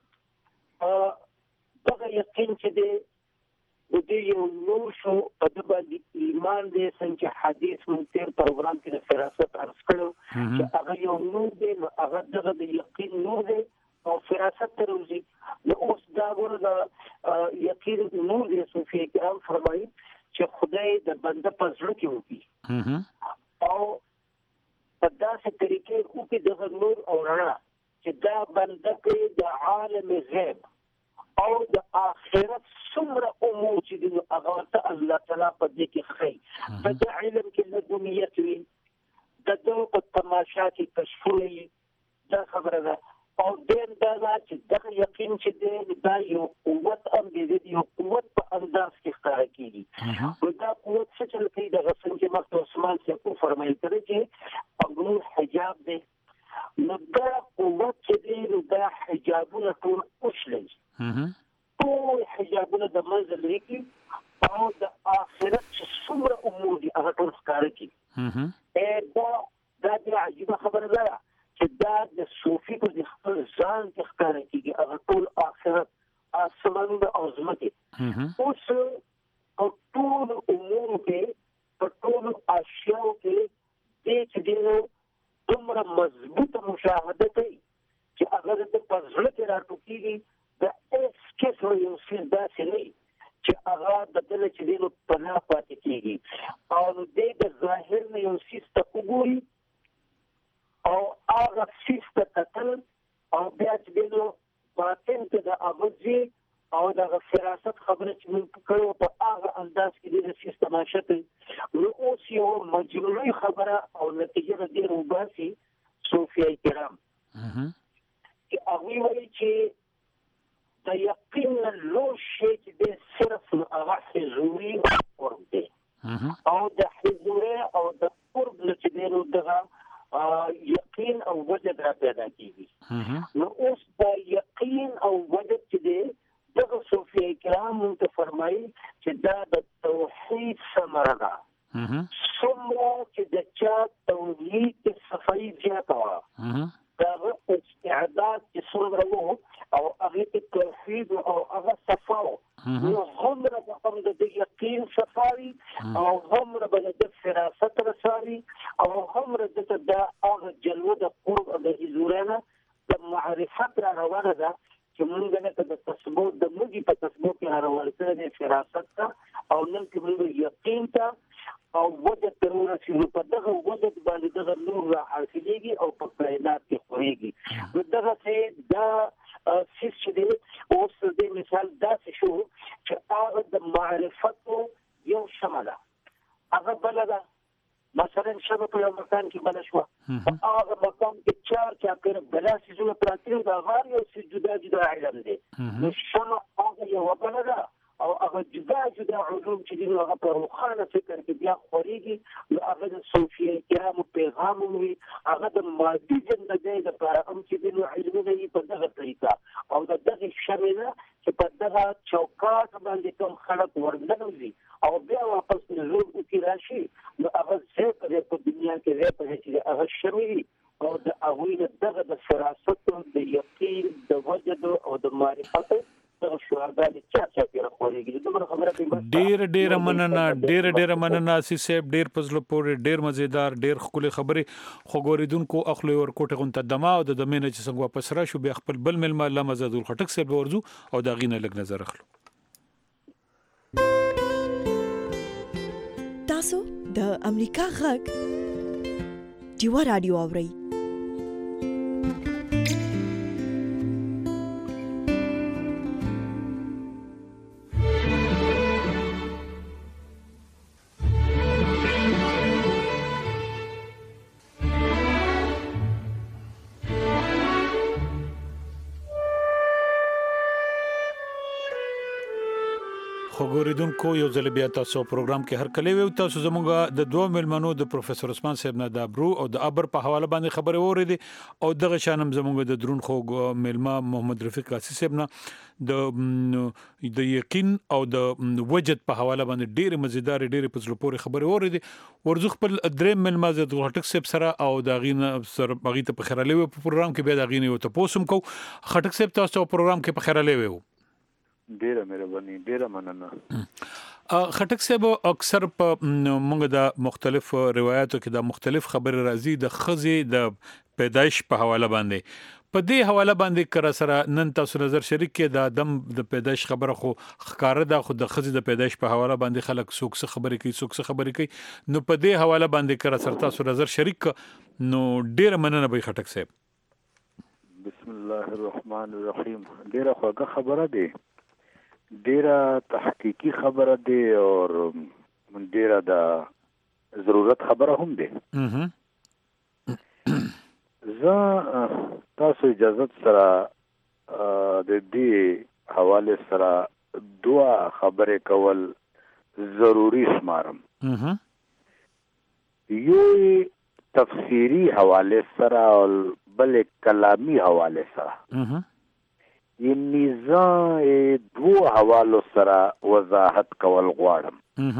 دغه یقین چې دی د دې یو نور شو په ده باندې ایمان دی څنګه چې حدیث مونږ تېر پروګرام کې د فراست عرض کړو چې هغه یو نور دی نو هغه دغه د یقین نور دی او فراست ته روزي نو اوس دا ګوره د یقین نور دی صوفیه کرام فرمایي چې خدای د بنده په زړه کې وکړي او په داسې طریقې وکړي دغه نور او رڼا چې دا بنده کې د عالم غیب او د آخرت څومره امور چې دي نو هغه ورته الله تعالی په دې کې ښایي په دې علم کې لدنیت وي د ده په تماشا کې کشفونه وي دا خبره ده او دین دا ده چې دغه یقین چې دی دا یو قوت هم دی د یو قوت په انداز کې ښکاره کېږي نو دا قوت څه چل کوي دغه څنګه چې مخکې عثمان صاحب وفرمایل کړی چې اګنو حجاب دی نو دا قوت چې دی نو دا حجابونه ټول وشلوي ټول حجابونه د منځه لرې کړي او د آخرت چې څومره امور دي هغه ټول ښکاره کړي دا دا ډېره عجیبه خبره ده چې دا د صوفي په د خپل ځان کې ښکاره کېږي هغه ټول آخرت آسمانونه او ځمکې اوس په ټولو امورو کې په ټولو اشیاو کې دې چې دی نو دومره مضبوطه مشاهده کوي چې هغه د په زړه کې راټوکېږي د هېڅ قسمه یو څیز داسې نه وي چې هغه د ده نه چې دی نو پناه پاتې کېږي او نو دی د ظاهر نه یو څیز ته وګوري او هغه څیز ته کتل او بیا چې دی نو باطن ته د هغه ځي او دغه فراست خبره چې موږ کړو په هغه انداز کې دی د څیز تماشه کوي نو اوس یو مجموعي خبره او نتیجه د دې وباسي صوفیه کرام چې هغوی وایي چې د یقین نه لوړ شی چې دی صرف نو هغه حضوري قرب دی او د حضوري او د قرب نه چې دی نو دغه یقین او وجد را پیدا کېږي نو اوس د یقین او وجد چې دی دغه صوفیه کرام موږ ته فرمایي چې دا د توحید ثمره ده څومره چې د چا توحید کې صفایي زیاته وه د هغه استعداد چې څومره و او هغې کې توحید او هغه صفا و نو هومره به هم د ده یقین صفا وي او هومره به د ده فراست رسا وي او هومره ده ته دا هغه جلوه د قرب او د حضورۍ نه د معرفت را روانه ده چې موږ لکه د تسبو د موږي په تسبو کې روانه کړی دی فراست ته او نن کې موږ یقین ته او وجد ته ورسېږو په دغه وجد باندې دغه نور را حاصلېږي او په کائنات کې خورېږي نو دغسې دا څیز چې دی اوس د دې مثال داسې شو چې هغه د معرفتو یو شمه ده هغه بله ده مثلا شبه په یو مکان کې بله شوه په هغه مکان کې چار چاپېره بلا څیزونه پراته دي د هغه یو څیز جدا جدا علم دی نو شمه هغه یوه بله ده او هغه جدا جدا علوم چې دي نو هغه په روښانه فکر کې بیا خورېږي نو هغه د صوفیه کرامو پیغام وي هغه د مادي زندګۍ دپاره هم چې دي نو علمونه وي په دغه طریقه او د دغې شمې نه چې په دغه چوکاټ باندې کوم خلک ورننوځي او بیا واپس نزول وکړي راشي نو هغه ځای په ځای په دنیا کې ځای په ځای چې هغه شمې وي او د هغوی نه دغه د فراستو د یقین د وجد او د معرفتو دغه شعارګانې چا چاپېره خورېږي دومره خبره ډیر ډیر مننه ډیر ډیر مننه سی صاحب ډیر پزلو پورې ډیر مزیدار ډیر خولي خبري خو ګوریدونکو اخلو ور کوټه غونته دما او د دمنه چې څنګه واپس را شو بیا خپل بل ملما الله مزدول خټک صاحب ورزو او دا غینه لګ نظر اخلو تاسو د امریکا غږ ډیوا رادیو اورئ خبرېدونکو یو ځل بیا تاسو پروګرام کې هر کله وي تاسو زموږ د دوه ملمنو د پروفیسور عثمان صاحب نه د ابرو او د ابر په حواله باندې خبرې اورېدې او دغه شانم زموږ د درون خو ملما محمد رفیق قاسی صاحب نه د د یقین او د وجد په حواله باندې ډېر مزیدار ډېر پزلو پورې خبرې اورېدې ورزو خپل درې ملما د خټک صاحب سره او د غینه سره بغي ته په خیراله وي په پروګرام کې بیا د غینه یو ته پوسم کو خټک صاحب تاسو پروګرام کې په خیراله وي ډیره مهرباني ډیره مننه خټک صاحب اکثر په موږ د مختلف روایتو کې د مختلف خبر راځي د خزي د پیدایش په حواله باندې په دې حواله باندې کر سره نن تاسو نظر شریک کې د دم د پیدایش خبره خو ښکار ده خو د خزي د پیدایش په حواله باندې خلک څوک څه خبرې کوي څوک څه خبرې کوي نو په دې حواله باندې کر سره تاسو نظر شریک نو ډیر مننه به خټک صاحب بسم الله الرحمن الرحیم ډیره خوږه خبره ده ډیره تحقیقی خبره ده او ډیره د ضرورت خبره هم ده زه تاسو اجازه سره د دې حواله سره دوا خبره کول ضروری شمارم یو تفسیری حواله سره او بل کلامی حواله سره این نظام دو حوالو سره وضاحت کول غواړم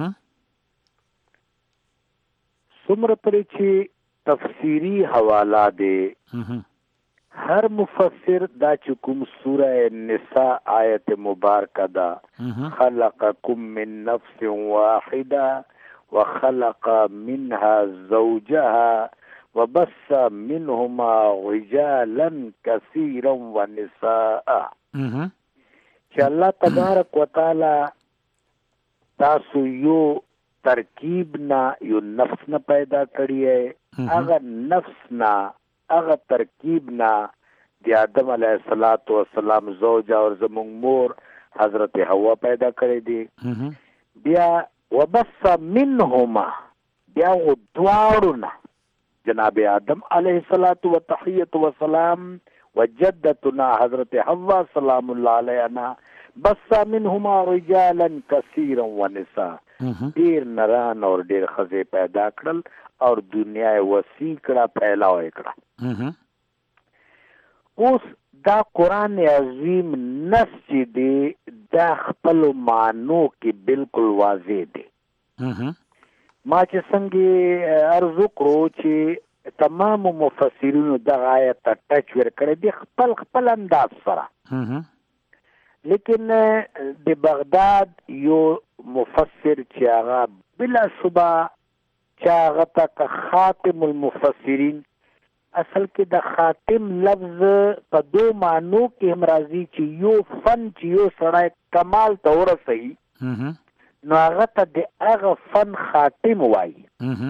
څومره پرې چې تفسیری حواله ده هر مفسر دا چې کوم سوره النساء آیت مبارکه ده خلقکم من نفس واحده وخلق منها زوجها وبث منهما رجالا كثيرا ونساء چې الله تبارک وتعالى تاسو یو ترکیب نه یو نفس نه پیدا کړی ہے هغه نفس نه هغه ترکیب نه د آدم علیه الصلاۃ والسلام زوجه او زموږ مور حضرت حوا پیدا کړی دی بیا وبث منهما بیا و دواړو جناب آدم علیہ الصلوۃ والتحیۃ والسلام وجدتنا حضرت حوا سلام اللہ علیہا بس منهما رجالا كثيرا ونساء ډیر نران اور ډیر خزه پیدا کړل اور دنیا وسیع کړه پھیلاو کړه اوس دا قران عظیم نص چې دی دا خپل مانو کې بالکل واضح دی ما چې څنګه ارزو کړو چې تمام مفسرین د آیت ټچ ور کړی دی خپل خپل انداز سره لیکن د بغداد یو مفسر چې هغه بلا شبه چې هغه ته خاتم المفسرین اصل کې د خاتم لفظ په دو معنو کې هم راځي چې یو فن چې یو سړی کمال ته ورسوي نو هغه ته د هغه فن خاتم وایي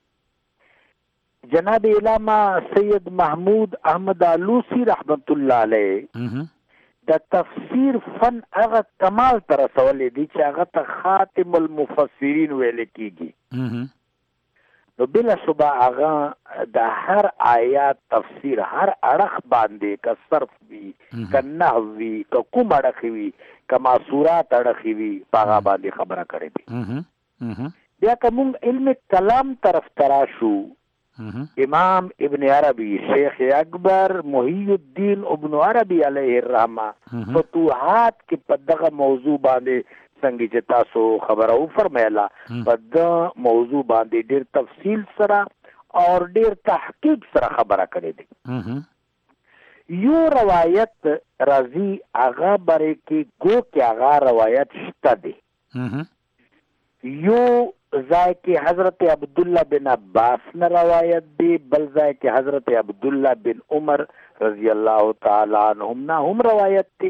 جناب علامه سید محمود احمد آلوسی رحمت الله علیه د تفسیر فن هغه کمال ته رسولی دی چې هغه ته خاتم المفسرین ویل کیږي نو بلا شبه هغه د هر آیات تفسیر هر اړخ باندې که صرف وي که نحو وي که کوم اړخ وي که معصورات اړخ وي په هغه باندې خبره کړې دي بیا که موږ علم کلام طرف ته راشو امام ابن عربی شیخ اکبر محی الدین ابن عربی علیه الرحمه فتوحات کې په دغه موضوع باندې څنګه چې تاسو خبره و فرمایله په د موضوع باندې ډیر تفصیل سره او ډیر تحقیق سره خبره کړې دي یو روایت راځي هغه باره کې ګو کې هغه روایت شته دی یو ځای کې حضرت عبدالله بن عباس نه روایت دی، بل ځای کې حضرت عبدالله بن عمر رضی الله تعالی عنهم نه هم روایت دی.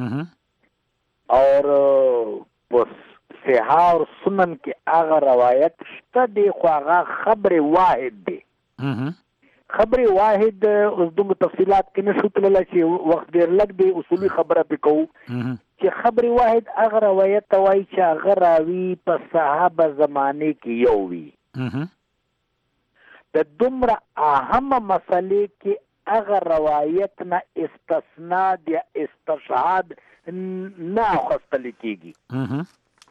اور صحاح اور سنن کې هغه روایت شته دی، خو هغه خبر واحد دی. خبر واحد اوس دومره تفصیلات کې نشو تللی چې وخت ډېر لږ دی، اصولي خبره پې کوو چې خبر واحد هغه روایت ته وایي چې هغه راوي په صحابه زمانې کې یو وي. د دومره اهمه مسلې کې هغه روایت نه استثنا یا استشهاد نه اخیستل کېږي.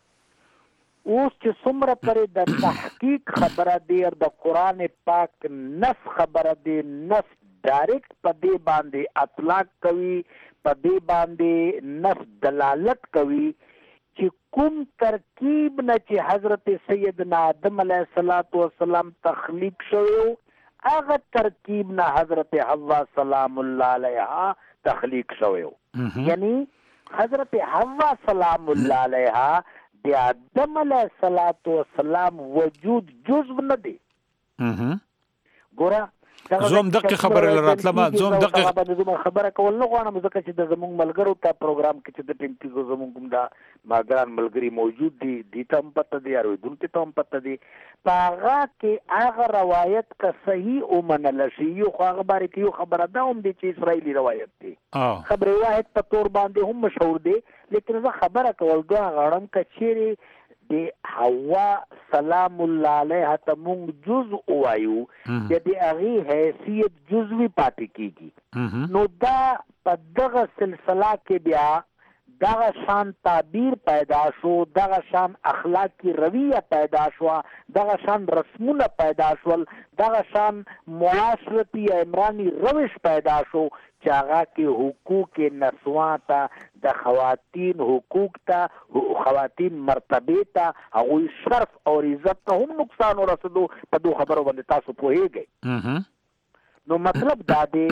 اوس چې څومره پرې د تحقیق خبره دی او د قرآن پاک نص خبره دی، نص ډایرکټ په دې باندې اطلاق کوي، په دې باندې نص دلالت کوي چې کوم ترکیب نه چې حضرت سیدنا آدم علیه الصلاۃ والسلام تخلیق شوی، هغه ترکیب نه حضرت حوا سلام الله علیها تخلیق شوی. یعنی حضرت حوا سلام الله علیها د آدم علیه الصلاۃ والسلام وجود جزو نه دی. ګوره زوم دغه خبره راتلمه زوم دغه خبره کول نه غواړم، ځکه چې د زموږ ملګرو ته پروګرام کې چې د ټینګ کې زموږ کوم دا ماګران ملګری موجود دي، دي ته هم پته دی، اورېدونکو ته هم پته دی. په هغه کې هغه روایت که صحیح ومنل شي، یو خو هغه باره کې یو خبره دا هم دی چې اسرائیلي روایت دی، خبر واحد په طور باندې هم مشهور دی. لیکن زه خبره کول دا غواړم که چیرې د حوا سلام الله علیها ته مونږ جز وایو، د دې هغې حیثیت جزوي پاتې کېږي. نو دا په دغه سلسله کې بیا دغه شان تعبیر پیدا شو، دغه شان اخلاقی رویه پیدا شوه، دغه شان رسمونه پیدا شول، دغه شان معاشرتی عمرانی روش پیدا شو چې هغه کې حقوق نسواں ته، د خواتین حقوق ته، خواتین مرتبه ته، هغوی شرف او عزت ته هم نقصان ورسېدو. په دو خبرو باندې تاسو پوهیږئ. نو مطلب دا دی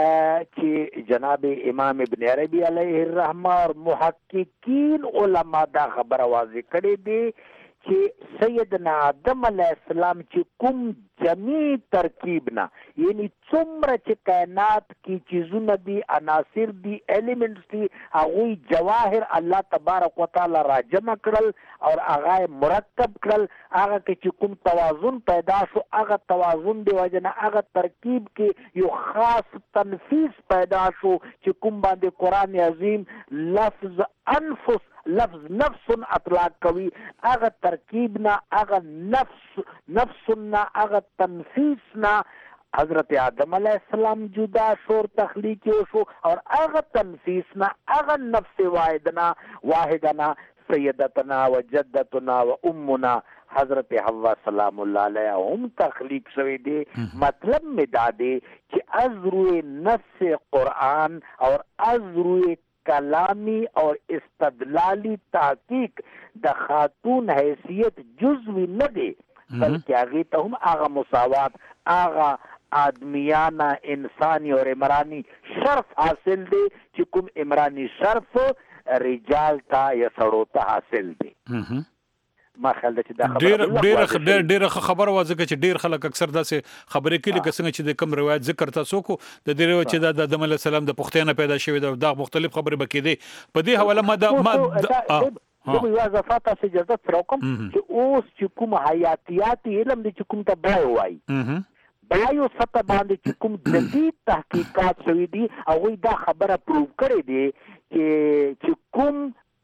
چې جناب امام ابن عربی علیه الرحمه اور محققین علما دا خبره واضح کړې دی چې سیدنا آدم علیه السلام چې کوم جمعی ترکیب نه، یعنی څومره چې کائنات کې چیزونه دي، عناصر دي، ایلیمنټس دي، هغوی جواهر الله تبارک وتعالی را جمع کړل او هغه مرتب کړل. هغه کې چې کوم توازن پیدا شو، هغه توازن دی وجه نه هغه ترکیب کې یو خاص تنفیس پیدا شو چې کوم باندې قرآن عظیم لفظ انفس لفظ نفس اطلاق کوي. هغه ترکیب نه، هغه نفس نفس نه، هغه تنفیس نه حضرت آدم علیہ السلام جدا شور تخلیقی شو، اور هغه تنفیس نه، هغه نفس واحدنا واحدنا سیدتنا و جدتنا و امنا حضرت حوا سلام الله علیها هم تخلیق شوی دی. مطلب می داده چې از روی نص قرآن اور از روی کلامی اور استدلالی تحقیق د خاتون حیثیت جزوی نه دی، بلکې هغې ته هم هغه مساوات، هغه آدمیانه انسانی اور عمرانی شرف حاصل دی چې کوم عمرانی شرف رجال ته یا سړو ته حاصل دی. ما خیال ده چې دا خبره ډېره ډېره ډېره خبره وه، ځکه چې ډېر خلک اکثر داسې خبرې کوي لکه څنګه چې د کوم روایت ذکر تاسو کو د دې روایت چې د آدم علیه السلام د پختې نه پیدا شوی دی، دا مختلف خبرې به کېدې. په دې حواله ما دا ما زه یو اضافه تاسو اجازه سره وکړم چې اوس چې کوم حیاتیاتي علم دی چې کوم ته بایو وایي، بایو سطح باندې چې کوم جدید تحقیقات شوي دي، هغوی دا خبره پروف کړې دي چې کوم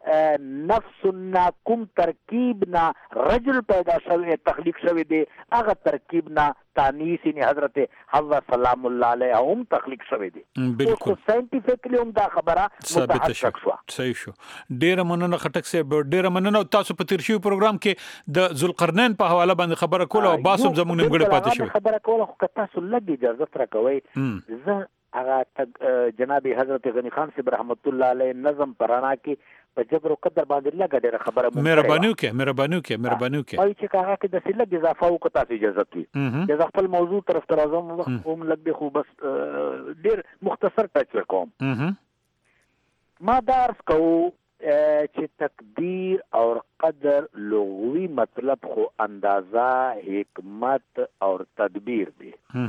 نفس نه، کوم ترکیب نه رجل پیدا شوی تخلیق شوی دی، هغه ترکیب نه تانیث یعنی حضرت حوا سلام الله علیها هم تخلیق شوی دی. بالکل ساينټیفیکلی هم دا خبره متحقق شو. صحیح شو. ډیره مننه خټک صاحب، ډیره مننه. تاسو په تیر شوی پروګرام کې د ذوالقرنین په حواله باندې خبره کوله او باسم زموږ نیمګړی پاتې شوی خبره کوله، خو تاسو لږ اجازه راکوئ. زه هغه جناب حضرت غنی خان صاحب رحمت الله علیه نظم پرانا کې په جبر او قدر باندې لږه ډېره خبره مو مهرباني وکړه مهرباني وکړه مهرباني وکړه وایي چې هغه کې د لږ اضافه وکړه، تاسو اجازه کوي چې خپل موضوع طرف ته راځم، وخت هم لږ دی خو بس ډېر مختصر ټچ وکوم. ما دا عرض کوو چې تقدیر اور قدر لغوي مطلب خو اندازه حکمت اور تدبیر دی.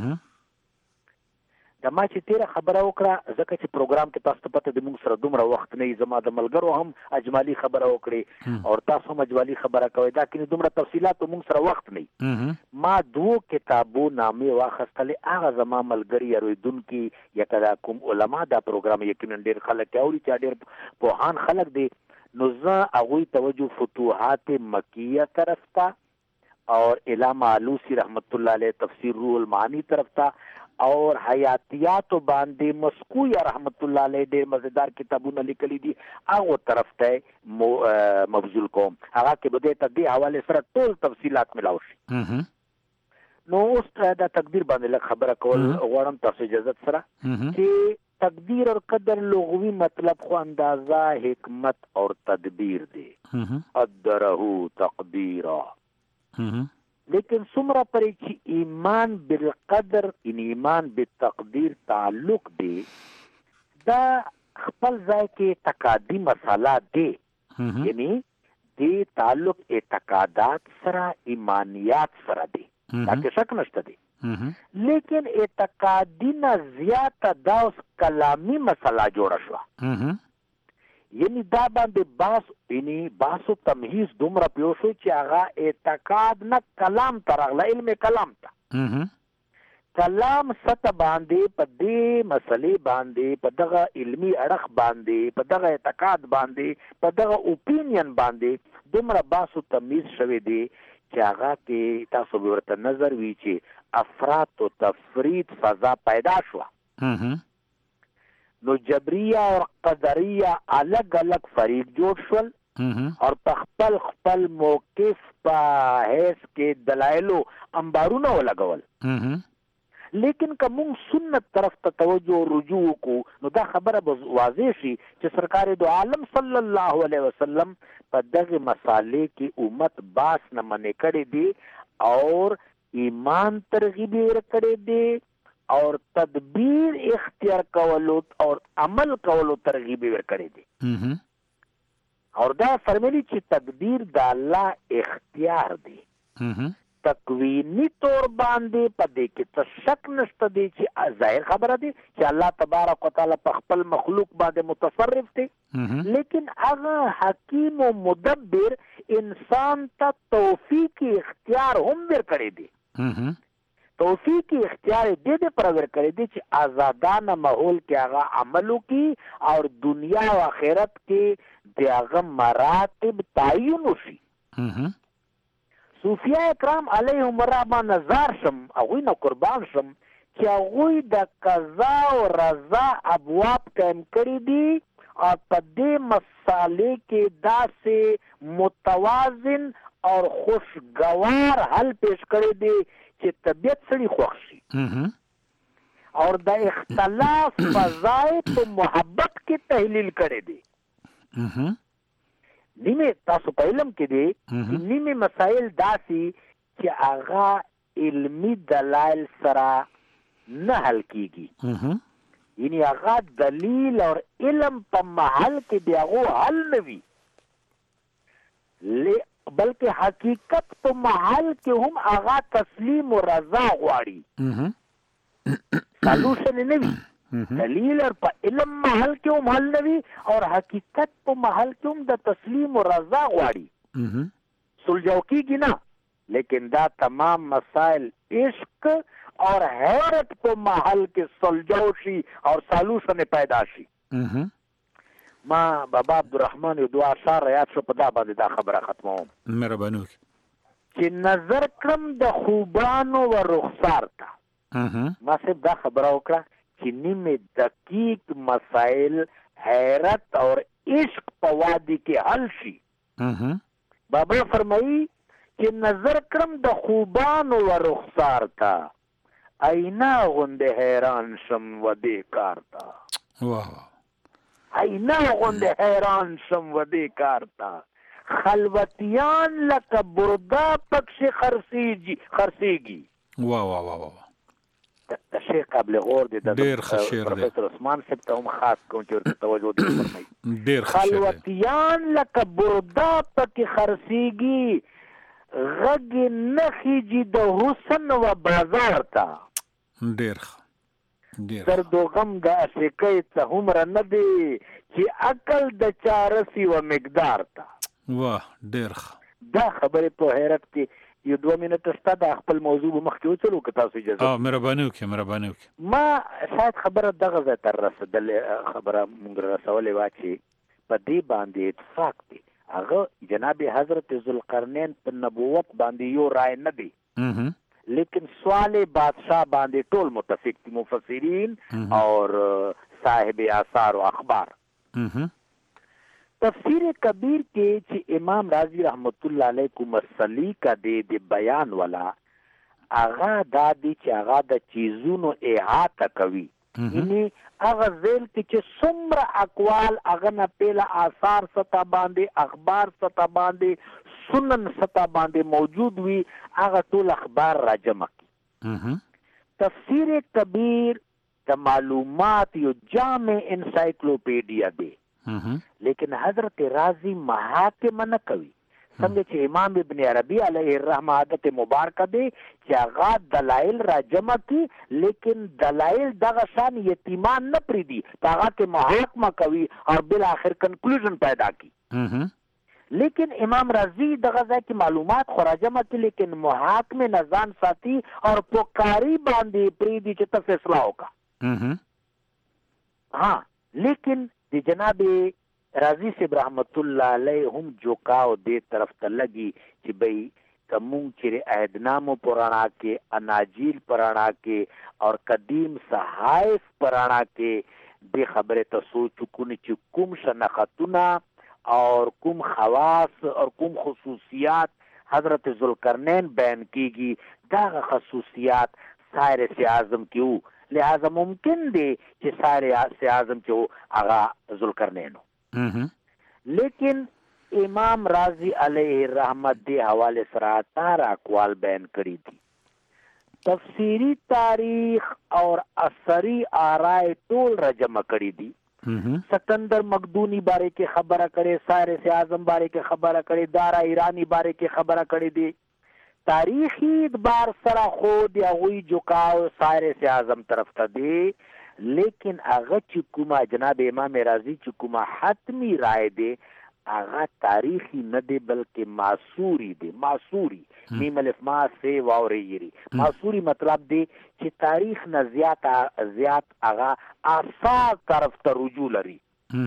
دا ما چې تیره خبره وکړه ځکه چې پروګرام کې تاسو ته پته د موږ سره دومره وخت نه زما د ملګرو هم اجمالي خبره وکړي او تاسو هم اجمالي خبره کوئ دا کې دومره تفصیلات موږ سره وخت نه. ما دوه کتابو نامې واخیستلې هغه زما ملګري اورېدونکي یا که دا کوم علما دا پروګرام یقینا ډېر خلک اوري چې ډېر پوهان خلک دي نو زه هغوی توجه فتوحات مکیه طرف ته اور علامه علوسی رحمت الله علیه تفسیر روح المعانی طرف ته اور حیاتیات باندې مسکوی رحمت الله علیه ډېر مزیدار کتابونه لیکلي دي هغه طرف ته مبذول کوم. هغه کې به د دې حواله سره ټول تفصيلات ملاو شي. نو اوس دا تقدیر باندې لږ خبره کول غواړم تاسو اجازه سره چې تقدیر اور قدر لغوی مطلب خو اندازه حکمت اور تدبیر دی. قدره تقدیرا. لیکن سمرا پرې چې ایمان بالقدر ان ایمان بالتقدیر تعلق دی دا خپل ځای کې تقادی مساله دی. یعنی دی تعلق اعتقادات سره ایمانیات سره دی دا کې شک نشته دی. لیکن اعتقادی نه زیاته دا اوس کلامی مسله جوړه شوه. یعنی دا باندې باس یعنی باسو تمهیز دومره پیو شو چې هغه اعتقاد نه کلام ته راغله علم کلام ته. کلام سطح باندې په دې مسلې باندې په دغه علمي اړخ باندې په دغه اعتقاد باندې په دغه اوپینین باندې دومره باسو تمهیز شوی دی چې هغه کې تاسو ورته نظر وی چې افراط او تفرید فضا پیدا شوه. نو جبریه اور قدریه الگ الگ فریق جوړ شول اور په خپل خپل موقف په هیڅ کې دلایلو انبارونه ولګول. لیکن کوم سنت طرف ته توجه رجوع کو نو دا خبره به واضح شي چې سرکار دو عالم صلی الله علیه وسلم په دغه مسالې کې امت باس نه منې کړي دي اور ایمان ترغیب ورکړي دي اور تدبیر اختیار کولو اور عمل کولو ترغیب ورکړي دي. اور دا فرمایي چې تقدیر د الله اختیار دی. تکوینی طور باندې په دې کې څه شک نشته دی چې ظاهر خبره دی چې الله تبارک وتعالى په خپل مخلوق باندې متصرف دی. لیکن هغه حکیم او مدبر انسان ته توفیق اختیار هم ورکړي دي. توفیق اختیار دې دې پر ورکړي دي چې آزادانه ماحول کې هغه عملو کې اور دنیا او آخرت کې د هغه مراتب تعین وشي. صوفیاء کرام علیهم الرحمه نظر شم هغوی نه قربان شم چې هغوی د قضا او رضا ابواب قائم کړي دي او په دې مسالې کې داسې متوازن اور خوشگوار حل پیش کړي دي چې طبیعت سړي خوښ شي اور د اختلاف فضای په محبت کې تحلیل کړي دي. نیمه تاسو په علم کې دي نیمه مسائل داسي چې هغه علمی دلایل سره نه حل کیږي. یعنی هغه دلیل اور علم په محل کې دی هغه حل نه وي بلکې حقیقت په محل کې هم هغه تسلیم او رضا غواړي. سولوشن نه وي دلیل اور په علم محل کې هم حل نه وي اور حقیقت په محل کې هم د تسلیم او رضا غواړي. سلجھاو کیږي نه لیکن دا تمام مسائل عشق اور حیرت په محل کې سلجھاو شي اور سولوشن پیدا شي. ما بابا عبدالرحمن یو دعا اشار یاد شو په دا باندې دا خبره ختموم. مهرباني وکړئ. چې نظر کړم د خوبانو و رخسار ته ما صرف دا خبره وکړه چې نیمه دقیق مسائل حیرت اور عشق په وادي کې حل شي. بابا فرمایي چې نظر کړم د خوبانو و رخسار ته اینا غنده حیران شم و دې کار ته. واه اینا غنده حیران شم و دې کار ته خلوتیان لکه بردا پکش خرسیږي خرسیږي. واه واه واه شیخ قبل غور دی د ډیر خشیر دی پروفیسور عثمان صاحب ته هم خاص کوم چې توجه دې فرمایي ډیر خشیر دی خلوتیان لکه بردا پکې خرسيږي غږ نخیږي د حسن و بازار ته ډیر ډیر سر دوغم د اشکای ته همر نه دی چې عقل د چارسي و مقدار ته واه ډیر دا خبره په حیرت کې یو دوه منټه ستاسو د خپل موضوع مخکې وچلو که تاسو اجازه اه مهرباني وکړئ مهرباني وکړئ ما شاید خبره دغه ځای تر رسېدل خبره مونږ رسولې وه چې په دې باندې اتفاق دی هغه جناب حضرت ذوالقرنین په نبوت باندې یو رائے نه دی لیکن سوال بادشاہ باندې ټول متفق دي مفسرین اور صاحب آثار و اخبار تفسیر کبیر کې چې امام رازی رحمت الله علیه کوم مرسلی کا دی د بیان والا هغه دا دی چې هغه د چیزونو احاطه کوي یعنی هغه ځل چې څومره اقوال هغه نه پیله آثار ستا باندې اخبار ستا باندې سنن ستا باندې موجود وي هغه ټول اخبار راجمع کی تفسیر کبیر د معلومات یو جامع انسایکلوپیډیا دی لیکن حضرت رازی محاکمه نه کوي څنګه چې امام ابن عربی علیه الرحمه عادت مبارکه دی چې هغه دلایل را جمع کی لیکن دلایل دغه شان یتیمان نه پریدي هغه کې محاکمه کوي او بل اخر کنکلوژن پیدا کی لیکن امام رازی دغه ځای کې معلومات خو را جمع کی لیکن محاکمه نزان ساتي او پوکاری باندې پریدي چې ته فیصله وکړه ها لیکن دی جناب رازی صاحب رحمت الله علیه هم جوکاو دې طرف ته لګي چې بھئی کمون چې عہدنامو پرانا کې اناجیل پرانا کې اور قدیم صحائف پرانا کې دې خبره ته سوچ کو نه چې کوم شناختونه اور کوم خواص اور کوم خصوصیات حضرت ذوالقرنین بیان کیږي دا خصوصیات سایر سی اعظم کیو لہذا ممکن دی چې سارے سے اعظم جو آغا ذوالقرنین ہو لیکن امام رازی علیہ الرحمت دی حوالے سره تار اقوال بیان کړي دي تفسیری تاریخ اور اثری آرائے ټول را جمع کړي دي سکندر مقدونی بارے کې خبره کړي سارے سے اعظم بارے کې خبره کړي دارا ایرانی بارے کې خبره کړي دي تاریخی اعتبار سره خود یا غوی جوکاو سایر سے اعظم طرف ته دی لیکن هغه چې کومه جناب امام رازی چې کومه حتمی رائے دی هغه تاریخی نه دی بلکې معصوری دی معصوری میم الف ما سے واو ریری معصوری مطلب دی چې تاریخ نه زیات زیات هغه آثار طرف ته رجوع لري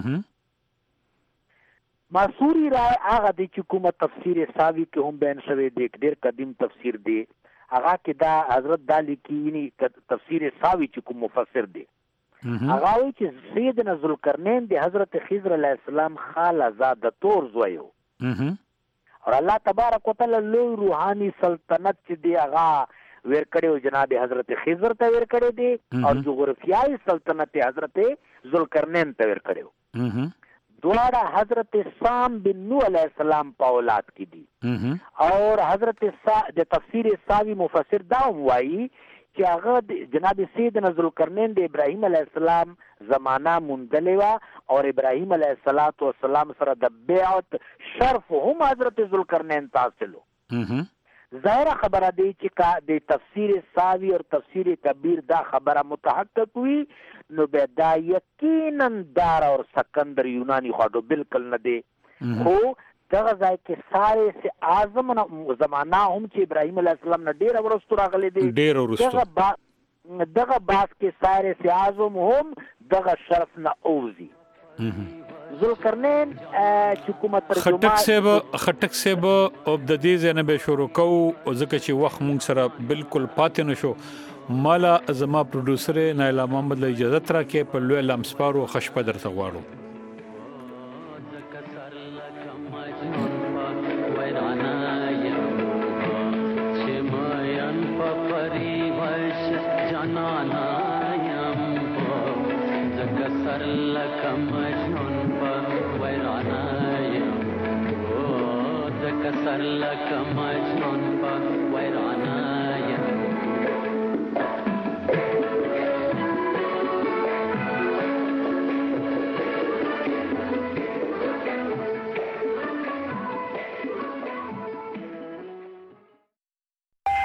معصوری رائے هغه د چې کومه تفسیر ساوی کې هم بیان شوی دی ډېر قدیم تفسیر دی هغه کې دا حضرت دالی کې تفسیر ساوی چې کوم مفسر دی هغه وی چې سیدنا ذوالقرنین دی حضرت خضر علیہ السلام خاله زاده تور زویو اور الله تبارک وتعالی لوی روحانی سلطنت چې دی هغه ور کړو جناب حضرت خضر ته ور کړی دی اور جغرافیائی سلطنت حضرت ذوالقرنین ته ور کړو دوارا حضرت سام بن نوح علیہ السلام په اولاد کی دی اور حضرت سا د تفسیر ساوی مفسر دا وایي چې هغه جناب سیدنا ذوالقرنین د ابراهیم علیہ السلام زمانہ مندلې وا اور ابراهیم علیہ الصلوۃ والسلام سره د بیعت شرف هم حضرت ذوالقرنین حاصلو ظاهر خبره دی چې کا د تفسیر ساوی اور تفسیر کبیر دا خبره متحقق ہوئی نو به دا یقینا دار اور سکندر یونانی خواډو بالکل نه دی خو دغه ځای کې سارے سے اعظم زمانہ هم چې ابراهیم علیہ السلام نه ډیر ورستو راغلي دي ډیر ورستو دغه باس کې سارے سے اعظم هم دغه شرف نه اوزي ذوالقرنین چې کومه ترجمه خټک سیب خټک سیب او د دې ځنه به شروع کوو ځکه چې وخت مونږ سره بالکل پاتې نشو مالا زما پروډوسر نایلا محمد له اجازه تر کې په لوی لمسپارو خشپ درته غواړو سر لکه مجنون په ویران